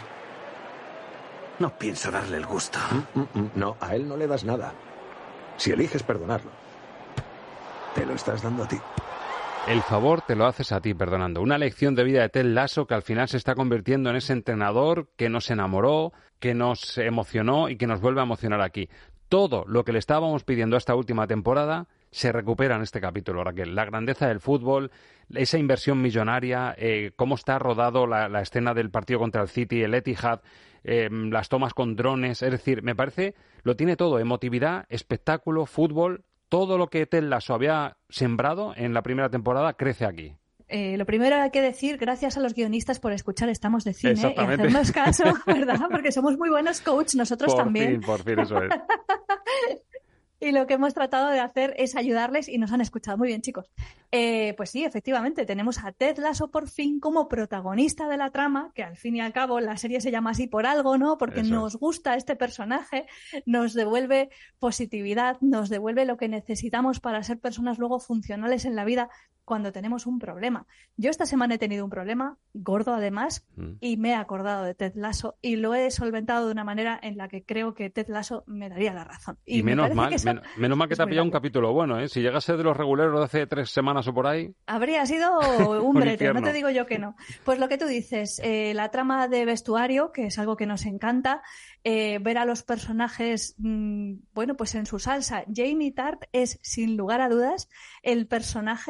No pienso darle el gusto. Mm, mm, mm. No, a él no le das nada. Si eliges perdonarlo, te lo estás dando a ti. El favor te lo haces a ti perdonando. Una lección de vida de Ted Lasso que al final se está convirtiendo en ese entrenador que nos enamoró, que nos emocionó y que nos vuelve a emocionar aquí. Todo lo que le estábamos pidiendo a esta última temporada se recupera en este capítulo, Raquel. La grandeza del fútbol, esa inversión millonaria, eh, cómo está rodado la, la escena del partido contra el City, el Etihad, eh, las tomas con drones. Es decir, me parece, lo tiene todo, emotividad, espectáculo, fútbol. Todo lo que Ted Lasso había sembrado en la primera temporada crece aquí. Eh, lo primero hay que decir, gracias a los guionistas por escuchar Estamos de Cine y hacernos caso, ¿verdad? Porque somos muy buenos coach, nosotros por también. Por fin, por fin, eso es. Y lo que hemos tratado de hacer es ayudarles y nos han escuchado. Muy bien, chicos. Eh, pues sí, efectivamente, tenemos a Ted Lasso por fin como protagonista de la trama, que al fin y al cabo la serie se llama así por algo, ¿no? Porque Eso. nos gusta este personaje, nos devuelve positividad, nos devuelve lo que necesitamos para ser personas luego funcionales en la vida cuando tenemos un problema. Yo esta semana he tenido un problema, gordo además, mm. y me he acordado de Ted Lasso y lo he solventado de una manera en la que creo que Ted Lasso me daría la razón. Y, y menos, mal, que men menos mal que te ha pillado un capítulo bueno, ¿eh? Si llegase de los reguleros de hace tres semanas o por ahí... Habría sido un brete, no te digo yo que no. Pues lo que tú dices, eh, la trama de vestuario, que es algo que nos encanta, eh, ver a los personajes, mmm, bueno, pues en su salsa. Jamie Tartt es, sin lugar a dudas, el personaje que ha tenido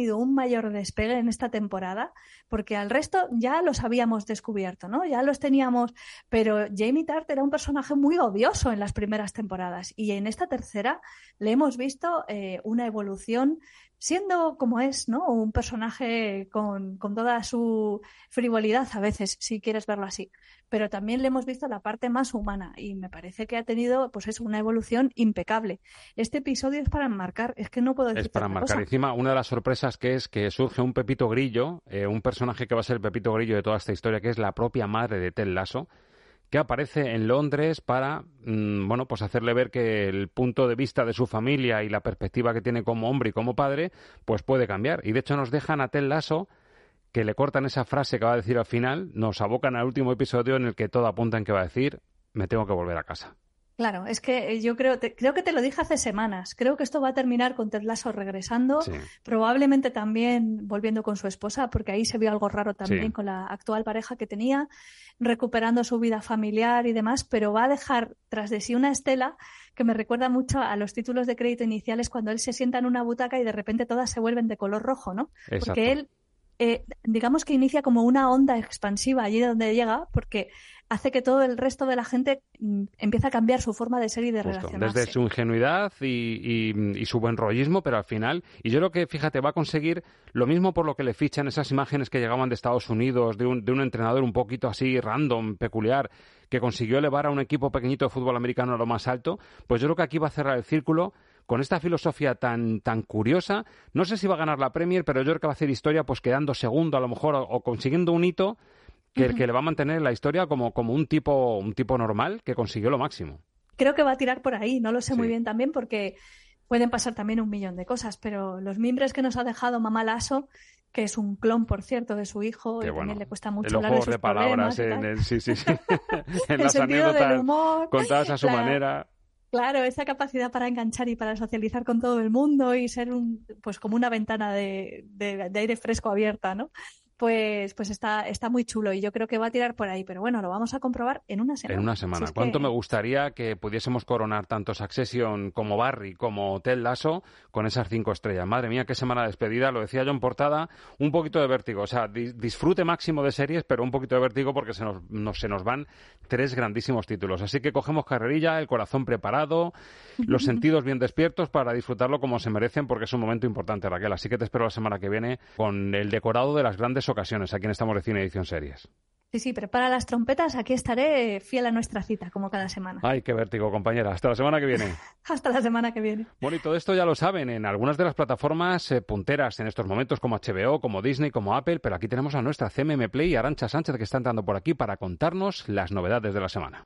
tenido un mayor despegue en esta temporada, porque al resto ya los habíamos descubierto, ¿no? Ya los teníamos, pero Jamie Tartt era un personaje muy odioso en las primeras temporadas y en esta tercera le hemos visto eh, una evolución siendo como es, ¿no? Un personaje con, con toda su frivolidad a veces, si quieres verlo así. Pero también le hemos visto la parte más humana y me parece que ha tenido, pues eso, una evolución impecable. Este episodio es para enmarcar, es que no puedo decir. Es para enmarcar. Encima, una de las sorpresas que es que surge un Pepito Grillo, eh, un personaje que va a ser el Pepito Grillo de toda esta historia, que es la propia madre de Ted Lasso, que aparece en Londres para, mmm, bueno, pues hacerle ver que el punto de vista de su familia y la perspectiva que tiene como hombre y como padre, pues puede cambiar. Y de hecho nos dejan a Ted Lasso, que le cortan esa frase que va a decir al final, nos abocan al último episodio en el que todo apunta en que va a decir, me tengo que volver a casa. Claro, es que yo creo, te, creo que te lo dije hace semanas. Creo que esto va a terminar con Ted Lasso regresando, sí. Probablemente también volviendo con su esposa, porque ahí se vio algo raro también sí. Con la actual pareja que tenía, recuperando su vida familiar y demás, pero va a dejar tras de sí una estela que me recuerda mucho a los títulos de crédito iniciales cuando él se sienta en una butaca y de repente todas se vuelven de color rojo, ¿no? Exacto. Porque él, eh, digamos que inicia como una onda expansiva allí donde llega, porque hace que todo el resto de la gente mm, empiece a cambiar su forma de ser y de Justo, relacionarse. Desde su ingenuidad y, y, y su buen rollismo, pero al final, y yo creo que, fíjate, va a conseguir lo mismo por lo que le fichan esas imágenes que llegaban de Estados Unidos, de un, de un entrenador un poquito así random, peculiar, que consiguió elevar a un equipo pequeñito de fútbol americano a lo más alto, pues yo creo que aquí va a cerrar el círculo con esta filosofía tan tan curiosa. No sé si va a ganar la Premier, pero yo creo que va a hacer historia pues quedando segundo a lo mejor o, o consiguiendo un hito que, uh-huh. que le va a mantener la historia como, como un tipo un tipo normal que consiguió lo máximo. Creo que va a tirar por ahí, no lo sé sí. muy bien también porque pueden pasar también un millón de cosas, pero los mimbres que nos ha dejado Mamá Lasso, que es un clon, por cierto, de su hijo, Qué y bueno. también le cuesta mucho los hablar de sus de palabras, problemas. En el, sí, sí, sí. en el las sentido anécdotas del humor, contadas a su la, manera. Claro, esa capacidad para enganchar y para socializar con todo el mundo y ser un, pues como una ventana de, de, de aire fresco abierta, ¿no? Pues, pues está, está muy chulo y yo creo que va a tirar por ahí, pero bueno, lo vamos a comprobar en una semana. En una semana. Si es ¿Cuánto que... me gustaría que pudiésemos coronar tanto Succession como Barry como Ted Lasso con esas cinco estrellas? Madre mía, qué semana de despedida. Lo decía yo en portada, un poquito de vértigo. O sea, di- disfrute máximo de series, pero un poquito de vértigo porque se nos, nos, se nos van tres grandísimos títulos. Así que cogemos carrerilla, el corazón preparado, los sentidos bien despiertos para disfrutarlo como se merecen porque es un momento importante, Raquel. Así que te espero la semana que viene con el decorado de las grandes ocasiones aquí en Estamos de Cine Edición Series. Sí, sí, prepara las trompetas, aquí estaré fiel a nuestra cita, como cada semana. Ay, qué vértigo, compañera. Hasta la semana que viene. Hasta la semana que viene. Bueno, y todo esto ya lo saben en algunas de las plataformas eh, punteras en estos momentos, como H B O, como Disney, como Apple, pero aquí tenemos a nuestra C M M Play y Arantxa Sánchez, que está entrando por aquí para contarnos las novedades de la semana.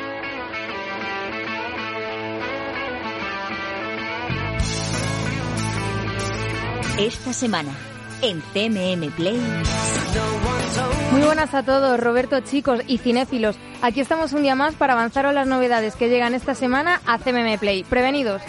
Esta semana, en C M M Play. Muy buenas a todos, Roberto, chicos y cinéfilos. Aquí estamos un día más para avanzaros las novedades que llegan esta semana a C M M Play. Prevenidos.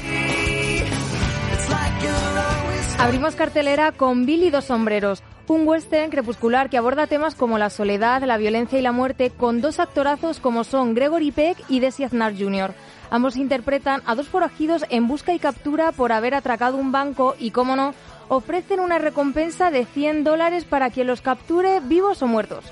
Abrimos cartelera con Bill y dos sombreros, un western crepuscular que aborda temas como la soledad, la violencia y la muerte, con dos actorazos como son Gregory Peck y Desi Aznar junior Ambos interpretan a dos forajidos en busca y captura por haber atracado un banco y, cómo no, ofrecen una recompensa de cien dólares para quien los capture vivos o muertos.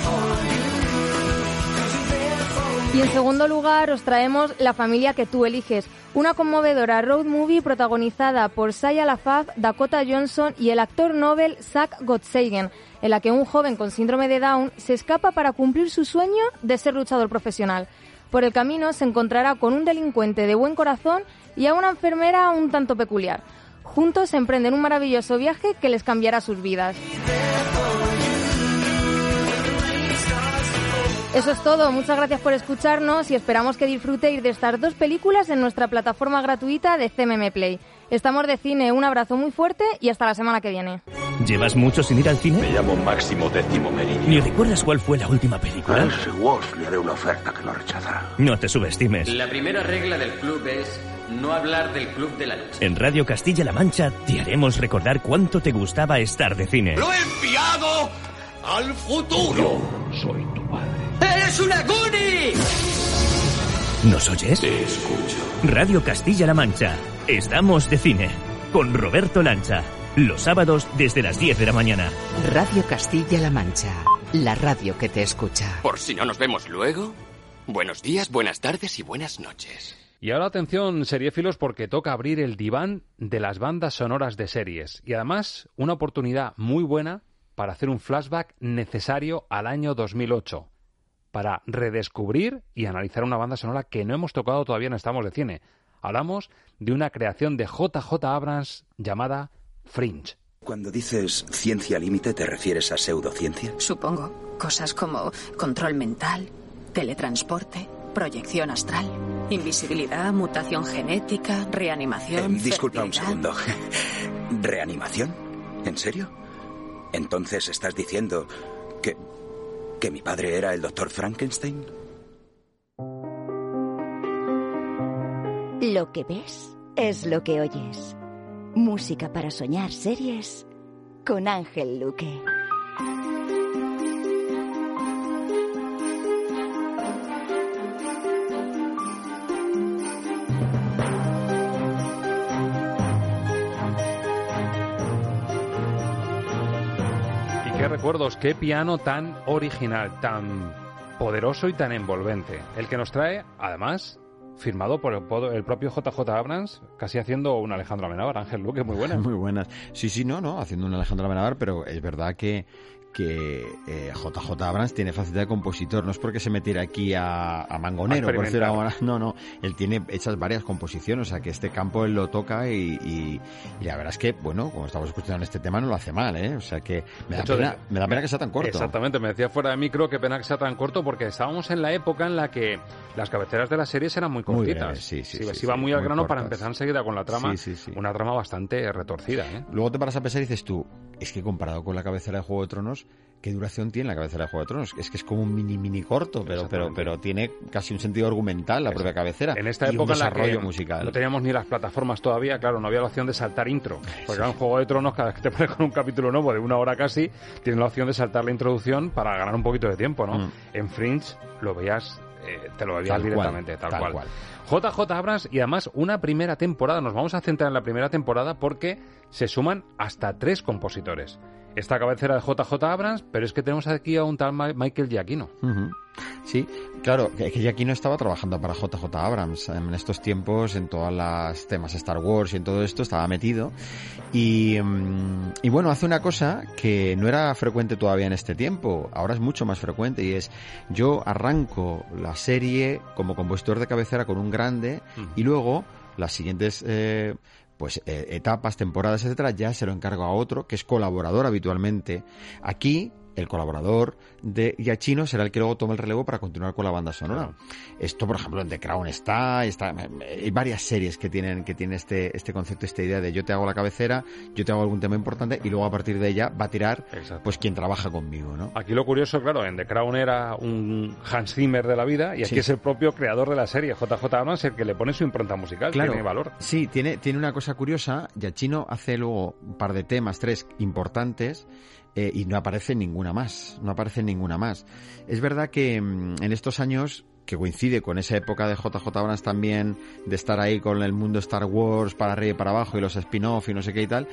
Y en segundo lugar os traemos La familia que tú eliges, una conmovedora road movie protagonizada por Shia LaBeouf, Dakota Johnson y el actor Nobel Zach Gottsagen, en la que un joven con síndrome de Down se escapa para cumplir su sueño de ser luchador profesional. Por el camino se encontrará con un delincuente de buen corazón y a una enfermera un tanto peculiar. Juntos emprenden un maravilloso viaje que les cambiará sus vidas. Eso es todo, muchas gracias por escucharnos y esperamos que disfrutéis de estas dos películas en nuestra plataforma gratuita de C M M Play. Estamos de cine, un abrazo muy fuerte y hasta la semana que viene. ¿Llevas mucho sin ir al cine? Me llamo Máximo Décimo Meridio. ¿Ni recuerdas cuál fue la última película? A ese Walsh le haré una oferta que no rechazará. No te subestimes. La primera regla del club es no hablar del club de la lucha. En Radio Castilla-La Mancha te haremos recordar cuánto te gustaba estar de cine. ¡Lo he enviado al futuro! Yo soy tu padre. ¡Eres una Goonie! ¿Nos oyes? Te escucho. Radio Castilla-La Mancha. Estamos de cine. Con Roberto Lancha. Los sábados desde las diez de la mañana. Radio Castilla-La Mancha, la radio que te escucha. Por si no nos vemos luego, buenos días, buenas tardes y buenas noches. Y ahora atención, seriéfilos, porque toca abrir el diván de las bandas sonoras de series. Y además, una oportunidad muy buena para hacer un flashback necesario al año dos mil ocho. Para redescubrir y analizar una banda sonora que no hemos tocado todavía en Estamos de Cine. Hablamos de una creación de J J Abrams llamada Fringe. Cuando dices ciencia límite, ¿te refieres a pseudociencia? Supongo. Cosas como control mental, teletransporte, proyección astral, invisibilidad, mutación genética, reanimación. Eh, disculpa un fertilidad. segundo. ¿Reanimación? ¿En serio? Entonces estás diciendo que... que mi padre era el doctor Frankenstein. Lo que ves es lo que oyes. Música para soñar series con Ángel Luque. Qué recuerdos, qué piano tan original, tan poderoso y tan envolvente. El que nos trae, además, firmado por el, el propio J J Abrams, casi haciendo un Alejandro Amenábar. Ángel Luque, muy buenas. Muy buenas. Sí, sí, no, no, haciendo un Alejandro Amenábar, pero es verdad que que eh, J J Abrams tiene facilidad de compositor, no es porque se metiera aquí a, a mangonero, por decirlo ahora, no, no, él tiene hechas varias composiciones, o sea que este campo él lo toca y, y, y la verdad es que, bueno, como estamos escuchando en este tema no lo hace mal, ¿eh? O sea que me da, pena, me da pena que sea tan corto. Exactamente, me decía fuera de micro que pena que sea tan corto porque estábamos en la época en la que las cabeceras de las series eran muy cortitas, muy breves, sí, sí, sí, sí, iba sí, muy al grano muy para empezar enseguida con la trama, sí, sí, sí. Una trama bastante retorcida, ¿eh? Luego te paras a pensar y dices tú, es que comparado con la cabecera de Juego de Tronos, ¿qué duración tiene la cabecera de Juego de Tronos? Es que es como un mini mini corto, pero pero pero tiene casi un sentido argumental la Exacto. propia cabecera. En esta y época un desarrollo en la que musical. No teníamos ni las plataformas todavía, claro, no había la opción de saltar intro. Porque sí. En Juego de Tronos, cada vez que te pones con un capítulo nuevo de una hora casi, tienes la opción de saltar la introducción para ganar un poquito de tiempo, ¿no? Mm. En Fringe lo veías, eh, te lo veías tal directamente, cual, tal, tal cual. cual. J J Abrams y además una primera temporada, nos vamos a centrar en la primera temporada porque se suman hasta tres compositores. Esta cabecera de J J Abrams, pero es que tenemos aquí a un tal Michael Giacchino. Uh-huh. Sí, claro, que Giacchino estaba trabajando para J J Abrams en estos tiempos, en todos los temas Star Wars y en todo esto, estaba metido. Y, y bueno, hace una cosa que no era frecuente todavía en este tiempo, ahora es mucho más frecuente, y es, yo arranco la serie como compositor de cabecera con un grande, uh-huh. y luego las siguientes... Eh, pues eh, etapas, temporadas, etcétera, ya se lo encargo a otro que es colaborador habitualmente. Aquí el colaborador de Giacchino será el que luego tome el relevo para continuar con la banda sonora. Claro. Esto, por ejemplo, en The Crown está, está, hay varias series que tienen que tienen este este concepto, esta idea de yo te hago la cabecera, yo te hago algún tema importante y luego a partir de ella va a tirar Exacto. pues quien trabaja conmigo, ¿no? Aquí lo curioso, claro, en The Crown era un Hans Zimmer de la vida y aquí sí. es el propio creador de la serie, J J Abrams, el que le pone su impronta musical, claro. tiene valor. Sí, tiene tiene una cosa curiosa, Giacchino hace luego un par de temas, tres importantes, Eh, y no aparece ninguna más, no aparece ninguna más. Es verdad que mmm, en estos años, que coincide con esa época de J J Abrams también, de estar ahí con el mundo Star Wars para arriba y para abajo y los spin-off y no sé qué y tal,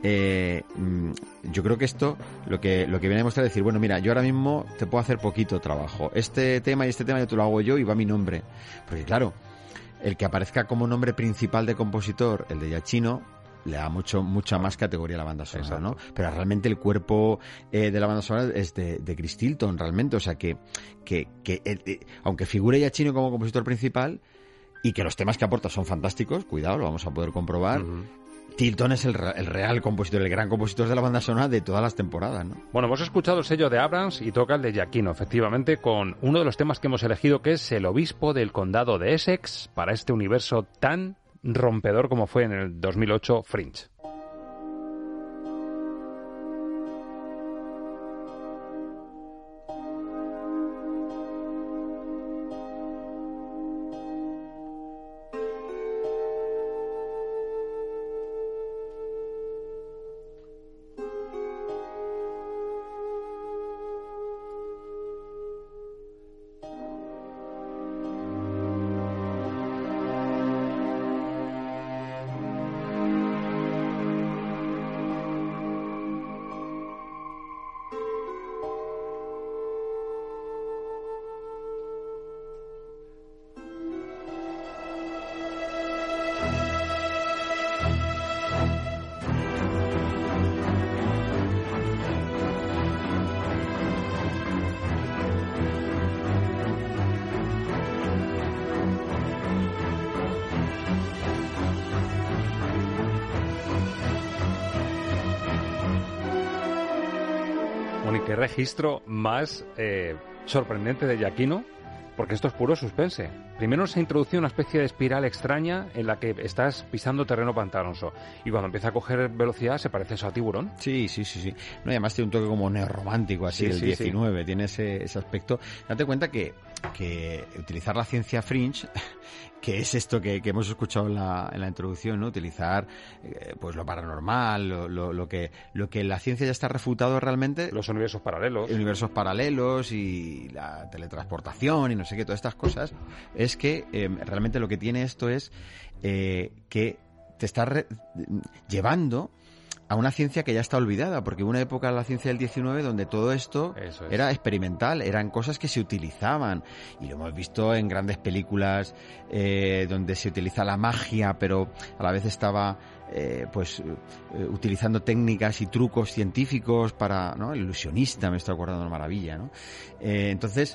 eh, mmm, yo creo que esto lo que lo que viene a demostrar es decir, bueno, mira, yo ahora mismo te puedo hacer poquito trabajo. Este tema y este tema yo te lo hago yo y va mi nombre. Porque claro, el que aparezca como nombre principal de compositor, el de Giacchino, le da mucho mucha más categoría a la banda sonora, Exacto. ¿no? Pero realmente el cuerpo eh, de la banda sonora es de, de Chris Tilton, realmente, o sea que que, que eh, eh, aunque figure Giacchino como compositor principal y que los temas que aporta son fantásticos, cuidado, lo vamos a poder comprobar. Uh-huh. Tilton es el, el real compositor, el gran compositor de la banda sonora de todas las temporadas, ¿no? Bueno, hemos escuchado el sello de Abrams y toca el de Giacchino, efectivamente, con uno de los temas que hemos elegido, que es El obispo del condado de Essex, para este universo tan rompedor como fue en el dos mil ocho Fringe. Bueno, y qué registro más eh, sorprendente de Giacchino, porque esto es puro suspense. Primero se introduce una especie de espiral extraña en la que estás pisando terreno pantanoso. Y cuando empieza a coger velocidad se parece eso a Tiburón. Sí, sí, sí, sí. No, y además tiene un toque como neorromántico, así, sí, el sí, diecinueve. Sí. Tiene ese, ese aspecto. Date cuenta que, que utilizar la ciencia fringe, que es esto que, que hemos escuchado en la, en la introducción, ¿no? Utilizar eh, pues lo paranormal, lo, lo, lo, que, lo que la ciencia ya está refutado realmente. Los universos paralelos. Universos paralelos y la teletransportación y no sé qué, todas estas cosas. Es que eh, realmente lo que tiene esto es eh, que te está re- llevando a una ciencia que ya está olvidada, porque hubo una época en la ciencia del diecinueve donde todo esto Eso es. era experimental, eran cosas que se utilizaban, y lo hemos visto en grandes películas eh, donde se utiliza la magia, pero a la vez estaba eh, pues eh, utilizando técnicas y trucos científicos para, ¿no? El ilusionista, me estoy acordando de maravilla, ¿no? Eh, entonces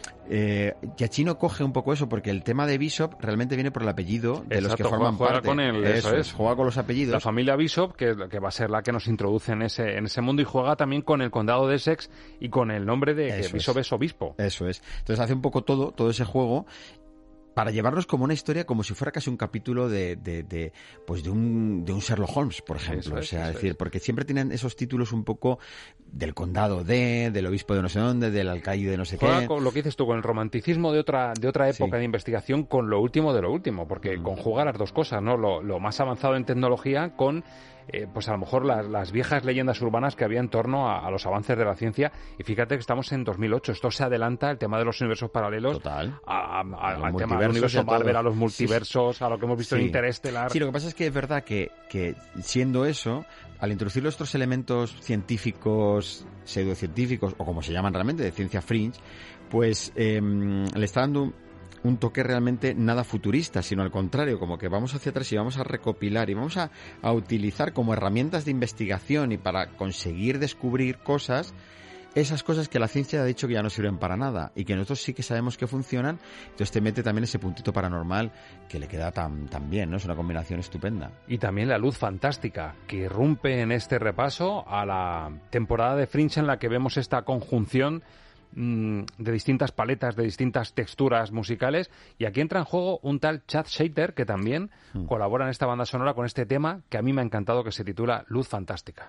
Eh, Giacchino coge un poco eso porque el tema de Bishop realmente viene por el apellido de Exacto, los que forman juega parte. Con el, eso, eso es. es, juega con los apellidos. La familia Bishop, que, que va a ser la que nos introduce en ese, en ese mundo, y juega también con el condado de Essex y con el nombre de que Bishop es. es obispo. Eso es. Entonces hace un poco todo, todo ese juego para llevarnos como una historia, como si fuera casi un capítulo de, de, de pues de un, de un Sherlock Holmes, por ejemplo. Es, o sea, es decir, es. porque siempre tienen esos títulos un poco del condado de, del obispo de no sé dónde, del alcaide de no sé Juega qué. Con lo que dices tú, con el romanticismo de otra, de otra época Sí. de investigación, con lo último de lo último, porque Mm. conjuga las dos cosas, ¿no? Lo, lo más avanzado en tecnología con Eh, pues a lo mejor las, las viejas leyendas urbanas que había en torno a, a los avances de la ciencia. Y fíjate que estamos en dos mil ocho, esto se adelanta, el tema de los universos paralelos. Total. A, a, a, al tema multiversos del universo y a todo. Marvel, a los multiversos, a lo que hemos visto Sí. en Interestelar. Sí, lo que pasa es que es verdad que, que siendo eso, al introducir estos elementos científicos, pseudocientíficos, o como se llaman realmente, de ciencia fringe, pues eh, le está dando un, un toque realmente nada futurista, sino al contrario, como que vamos hacia atrás y vamos a recopilar y vamos a, a utilizar como herramientas de investigación y para conseguir descubrir cosas, esas cosas que la ciencia ha dicho que ya no sirven para nada y que nosotros sí que sabemos que funcionan. Entonces te mete también ese puntito paranormal que le queda tan, tan bien, ¿no? Es una combinación estupenda. Y también la luz fantástica que irrumpe en este repaso a la temporada de Fringe, en la que vemos esta conjunción de distintas paletas, de distintas texturas musicales, y aquí entra en juego un tal Chad Shater que también mm. colabora en esta banda sonora con este tema que a mí me ha encantado, que se titula Luz Fantástica.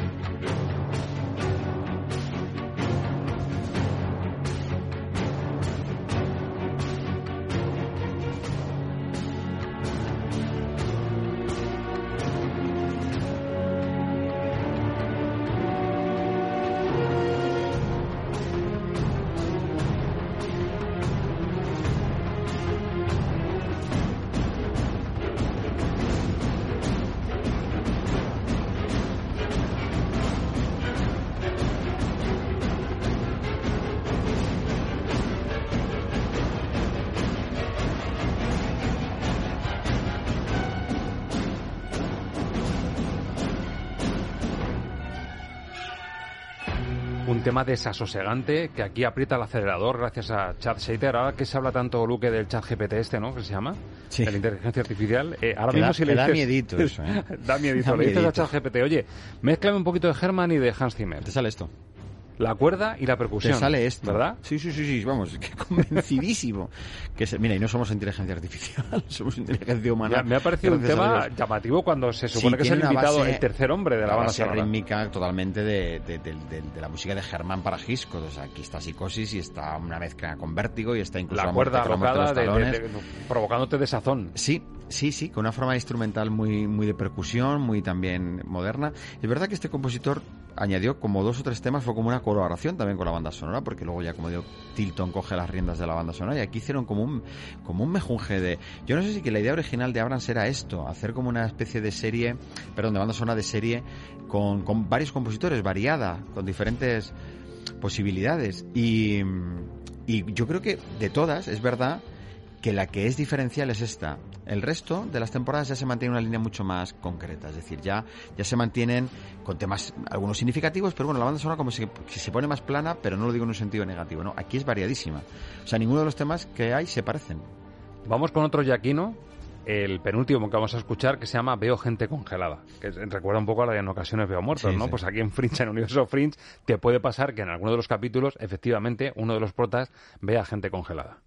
Un tema desasosegante que aquí aprieta el acelerador gracias a Chad Shater. Ahora que se habla tanto, Luque, del Chat G P T este, ¿no? Que se llama. Sí. De la inteligencia artificial. Eh, ahora que mismo da, si le dices... da miedito eso, ¿eh? da miedito. Da Le dices miedito. a Chat G P T, oye, mézclame un poquito de Herman y de Hans Zimmer. Te sale esto. La cuerda y la percusión. Te sale esto. ¿Verdad? Sí, sí, sí, sí, vamos, que convencidísimo. Que se, mira, y no somos inteligencia artificial, somos inteligencia humana. Me, me ha parecido un tema llamativo cuando se supone sí, que es el invitado, base, el tercer hombre de la, la banda base sonora. rítmica totalmente de, de, de, de, de la música de Herman para Hitchcock. O sea, aquí está Psicosis y está una mezcla con Vértigo y está incluso la, la cuerda muerte, la alocada de los de, talones. de, de, provocándote desazón. Sí, sí, sí, con una forma instrumental muy, muy de percusión, muy también moderna. Es verdad que este compositor añadió como dos o tres temas, fue como una colaboración también con la banda sonora, porque luego ya, como digo, Tilton coge las riendas de la banda sonora y aquí hicieron como un como un mejunje de... Yo no sé si que la idea original de Abrams era esto, hacer como una especie de serie, perdón, de banda sonora de serie con, con varios compositores, variada, con diferentes posibilidades. Y, y yo creo que de todas, es verdad que la que es diferencial es esta. El resto de las temporadas ya se mantiene una línea mucho más concreta, es decir, ya, ya se mantienen con temas algunos significativos, pero bueno, la banda sonora como si, si se pone más plana, pero no lo digo en un sentido negativo, ¿no? Aquí es variadísima. O sea, ninguno de los temas que hay se parecen. Vamos con otro Giacchino. el penúltimo que vamos a escuchar, que se llama Veo gente congelada, que recuerda un poco a la de En ocasiones veo muertos, sí, ¿no? Sí. Pues aquí en Fringe, en Universo Fringe, te puede pasar que en alguno de los capítulos, efectivamente, uno de los protas vea gente congelada.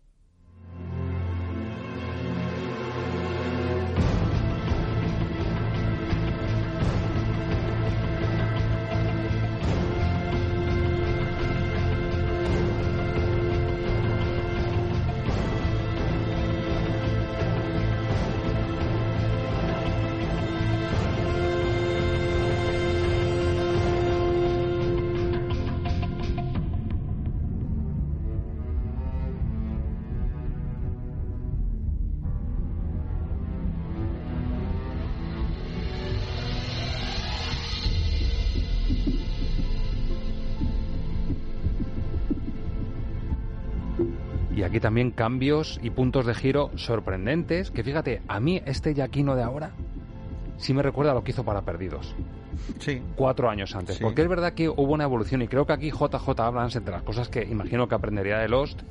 Y aquí también cambios y puntos de giro sorprendentes, que fíjate, a mí este Giacchino de ahora sí me recuerda a lo que hizo para Perdidos. Sí. Cuatro años antes. Sí. Porque es verdad que hubo una evolución y creo que aquí J J Abrams, entre las cosas que imagino que aprendería de Lost,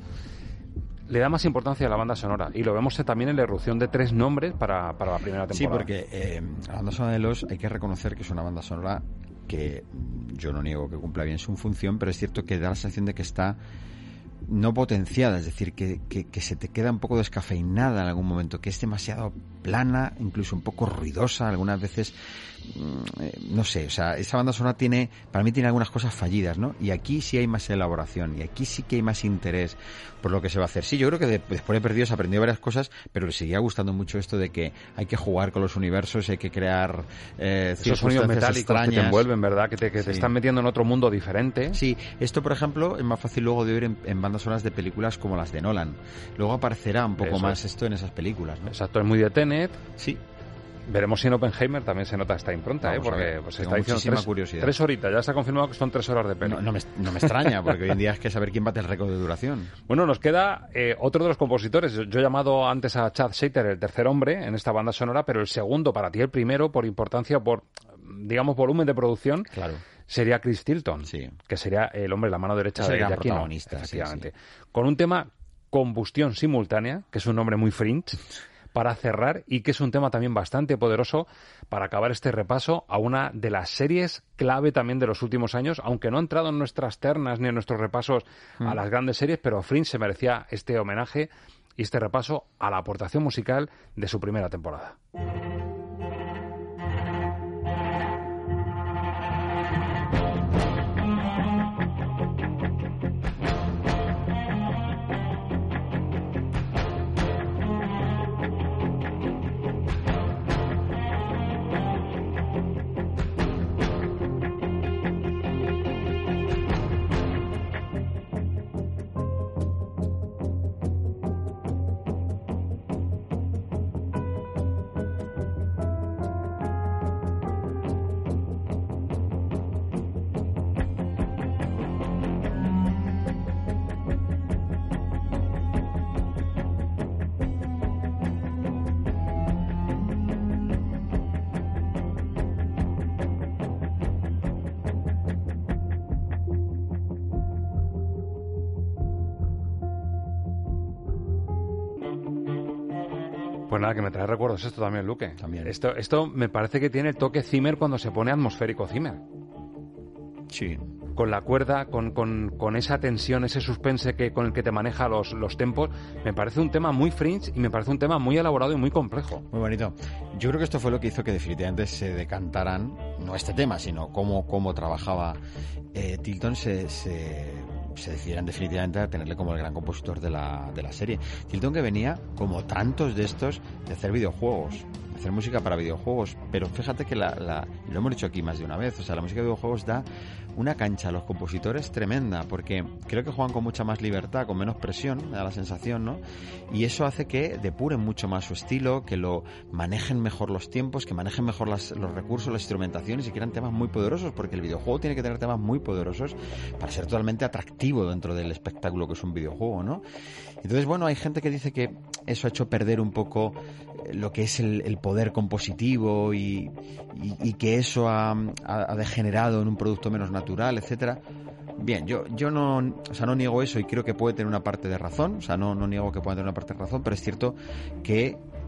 le da más importancia a la banda sonora. Y lo vemos también en la irrupción de tres nombres para, para la primera temporada. Sí, porque eh, la banda sonora de Lost hay que reconocer que es una banda sonora que yo no niego que cumpla bien su función, pero es cierto que da la sensación de que está no potenciada, es decir, que, que, que se te queda un poco descafeinada en algún momento, que es demasiado plana, incluso un poco ruidosa, algunas veces, eh, no sé, o sea, esa banda sonora tiene, para mí tiene algunas cosas fallidas, ¿no? Y aquí sí hay más elaboración, y aquí sí que hay más interés por lo que se va a hacer. Sí, yo creo que de, después de Perdidos aprendió varias cosas, pero le seguía gustando mucho esto de que hay que jugar con los universos, hay que crear eh, esos sonidos metálicos extrañas que te envuelven, ¿verdad? Que te, que sí. te están metiendo en otro mundo diferente. Sí, esto, por ejemplo, es más fácil luego de oír en, en bandas sonoras de películas como las de Nolan. Luego aparecerá un poco Eso más es. esto en esas películas, ¿no? Exacto, es muy de Tenet. Sí. Veremos si en Oppenheimer también se nota esta impronta, Vamos ¿eh? Porque pues, está diciendo tres, curiosidad. tres horitas, ya está confirmado que son tres horas de peli. No, no, me, no me extraña, porque hoy en día es que saber quién bate el récord de duración. Bueno, nos queda eh, otro de los compositores. Yo, yo he llamado antes a Chad Shater el tercer hombre en esta banda sonora, pero el segundo, para ti el primero, por importancia, por, digamos, volumen de producción, claro, sería Chris Tilton, sí, que sería el hombre, la mano derecha de Giacchino, protagonista, efectivamente. Sí, sí. Con un tema Combustión Simultánea, que es un nombre muy Fringe, para cerrar, y que es un tema también bastante poderoso para acabar este repaso a una de las series clave también de los últimos años, aunque no ha entrado en nuestras ternas ni en nuestros repasos mm. a las grandes series, pero Fringe se merecía este homenaje y este repaso a la aportación musical de su primera temporada. Pues nada, que me trae recuerdos esto también, Luque. También. Esto, esto me parece que tiene el toque Zimmer cuando se pone atmosférico Zimmer. Sí. Con la cuerda, con, con, con esa tensión, ese suspense que con el que te maneja los, los tempos, me parece un tema muy Fringe y me parece un tema muy elaborado y muy complejo. Muy bonito. Yo creo que esto fue lo que hizo que definitivamente se decantaran, no este tema, sino cómo, cómo trabajaba eh, Tilton, se... se... se decidieran definitivamente a tenerle como el gran compositor de la, de la serie. Tilton, que venía, como tantos de estos, de hacer videojuegos, de hacer música para videojuegos, pero fíjate que la, la lo hemos dicho aquí más de una vez, o sea, la música de videojuegos da una cancha a los compositores tremenda, porque creo que juegan con mucha más libertad, con menos presión, me da la sensación, ¿no? Y eso hace que depuren mucho más su estilo, que lo manejen mejor los tiempos, que manejen mejor las, los recursos, las instrumentaciones, y quieran temas muy poderosos, porque el videojuego tiene que tener temas muy poderosos para ser totalmente atractivo dentro del espectáculo que es un videojuego, ¿no? Entonces, bueno, hay gente que dice que eso ha hecho perder un poco lo que es el, el poder compositivo y, y, y que eso ha, ha, ha degenerado en un producto menos natural, etcétera. Bien, yo yo no, o sea, no niego eso y creo que puede tener una parte de razón, o sea, no, no niego que pueda tener una parte de razón, pero es cierto que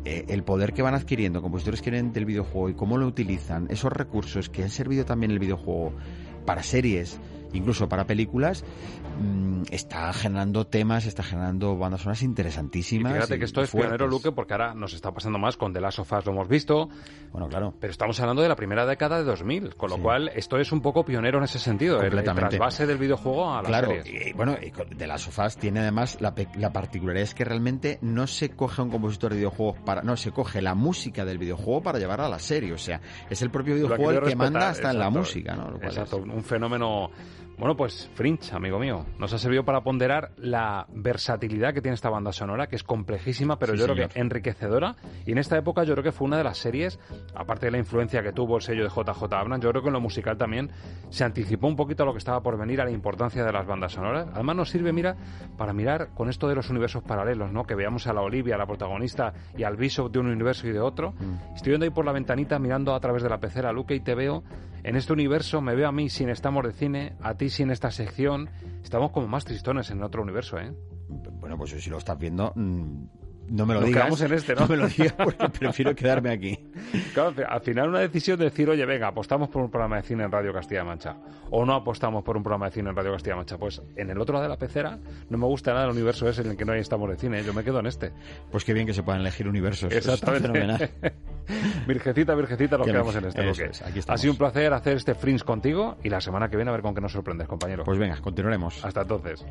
eh, el poder que van adquiriendo compositores que vienen del videojuego y cómo lo utilizan, esos recursos que han servido también el videojuego para series, incluso para películas, mmm, está generando temas, está generando bandas sonoras interesantísimas. Y fíjate y que esto es fuertes. pionero, Luque, porque ahora nos está pasando más con The Last of Us, lo hemos visto. Bueno, claro. Pero estamos hablando de la primera década de dos mil, con lo Sí. cual esto es un poco pionero en ese sentido, el, el trasvase del videojuego a las claro, series. Y, bueno, y con The Last of Us tiene además la, pe- la particularidad es que realmente no se coge a un compositor de videojuegos para... No, se coge la música del videojuego para llevarla a la serie. O sea, es el propio videojuego el que respetar, manda hasta en la exacto, música, ¿no? Lo cual exacto, es... un fenómeno... Bueno, pues Fringe, amigo mío, nos ha servido para ponderar la versatilidad que tiene esta banda sonora, que es complejísima, pero Sí, yo señor. creo que enriquecedora. Y en esta época yo creo que fue una de las series, aparte de la influencia que tuvo el sello de J J Abrams, yo creo que en lo musical también se anticipó un poquito a lo que estaba por venir, a la importancia de las bandas sonoras. Además nos sirve, mira, para mirar con esto de los universos paralelos, ¿no? Que veamos a la Olivia, la protagonista, y al Bishop de un universo y de otro. Mm. Estoy viendo ahí por la ventanita, mirando a través de la pecera, Luque, y te veo en este universo, me veo a mí sin Estamos de Cine, a ti sin esta sección. Estamos como más tristones en otro universo, ¿eh? Bueno, pues si lo estás viendo, mmm, no me lo Nos digas. quedamos en este, ¿no? No me lo digas porque prefiero quedarme aquí. Claro, al final una decisión de decir, oye, venga, apostamos por un programa de cine en Radio Castilla-La Mancha, o no apostamos por un programa de cine en Radio Castilla-La Mancha. Pues en el otro lado de la pecera no me gusta nada el universo ese en el que no hay Estamos de Cine, ¿eh? Yo me quedo en este. Pues qué bien que se puedan elegir universos. Exactamente. Eso está fenomenal. Virgencita, virgencita, nos Que quedamos me- en este. eso Luque. es, aquí Ha estamos. sido un placer hacer este Fringe contigo y la semana que viene a ver con qué nos sorprendes, compañero. Pues venga, continuaremos. Hasta entonces.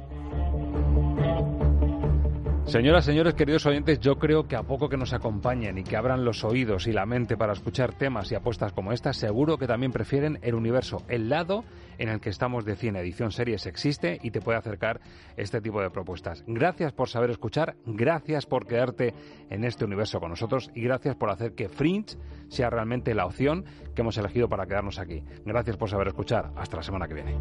Señoras, señores, queridos oyentes, yo creo que a poco que nos acompañen y que abran los oídos y la mente para escuchar temas y apuestas como esta, seguro que también prefieren el universo, el lado en el que Estamos de Cine, edición series, existe y te puede acercar este tipo de propuestas. Gracias por saber escuchar, gracias por quedarte en este universo con nosotros y gracias por hacer que Fringe sea realmente la opción que hemos elegido para quedarnos aquí. Gracias por saber escuchar. Hasta la semana que viene.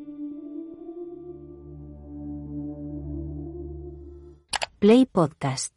Play Podcast.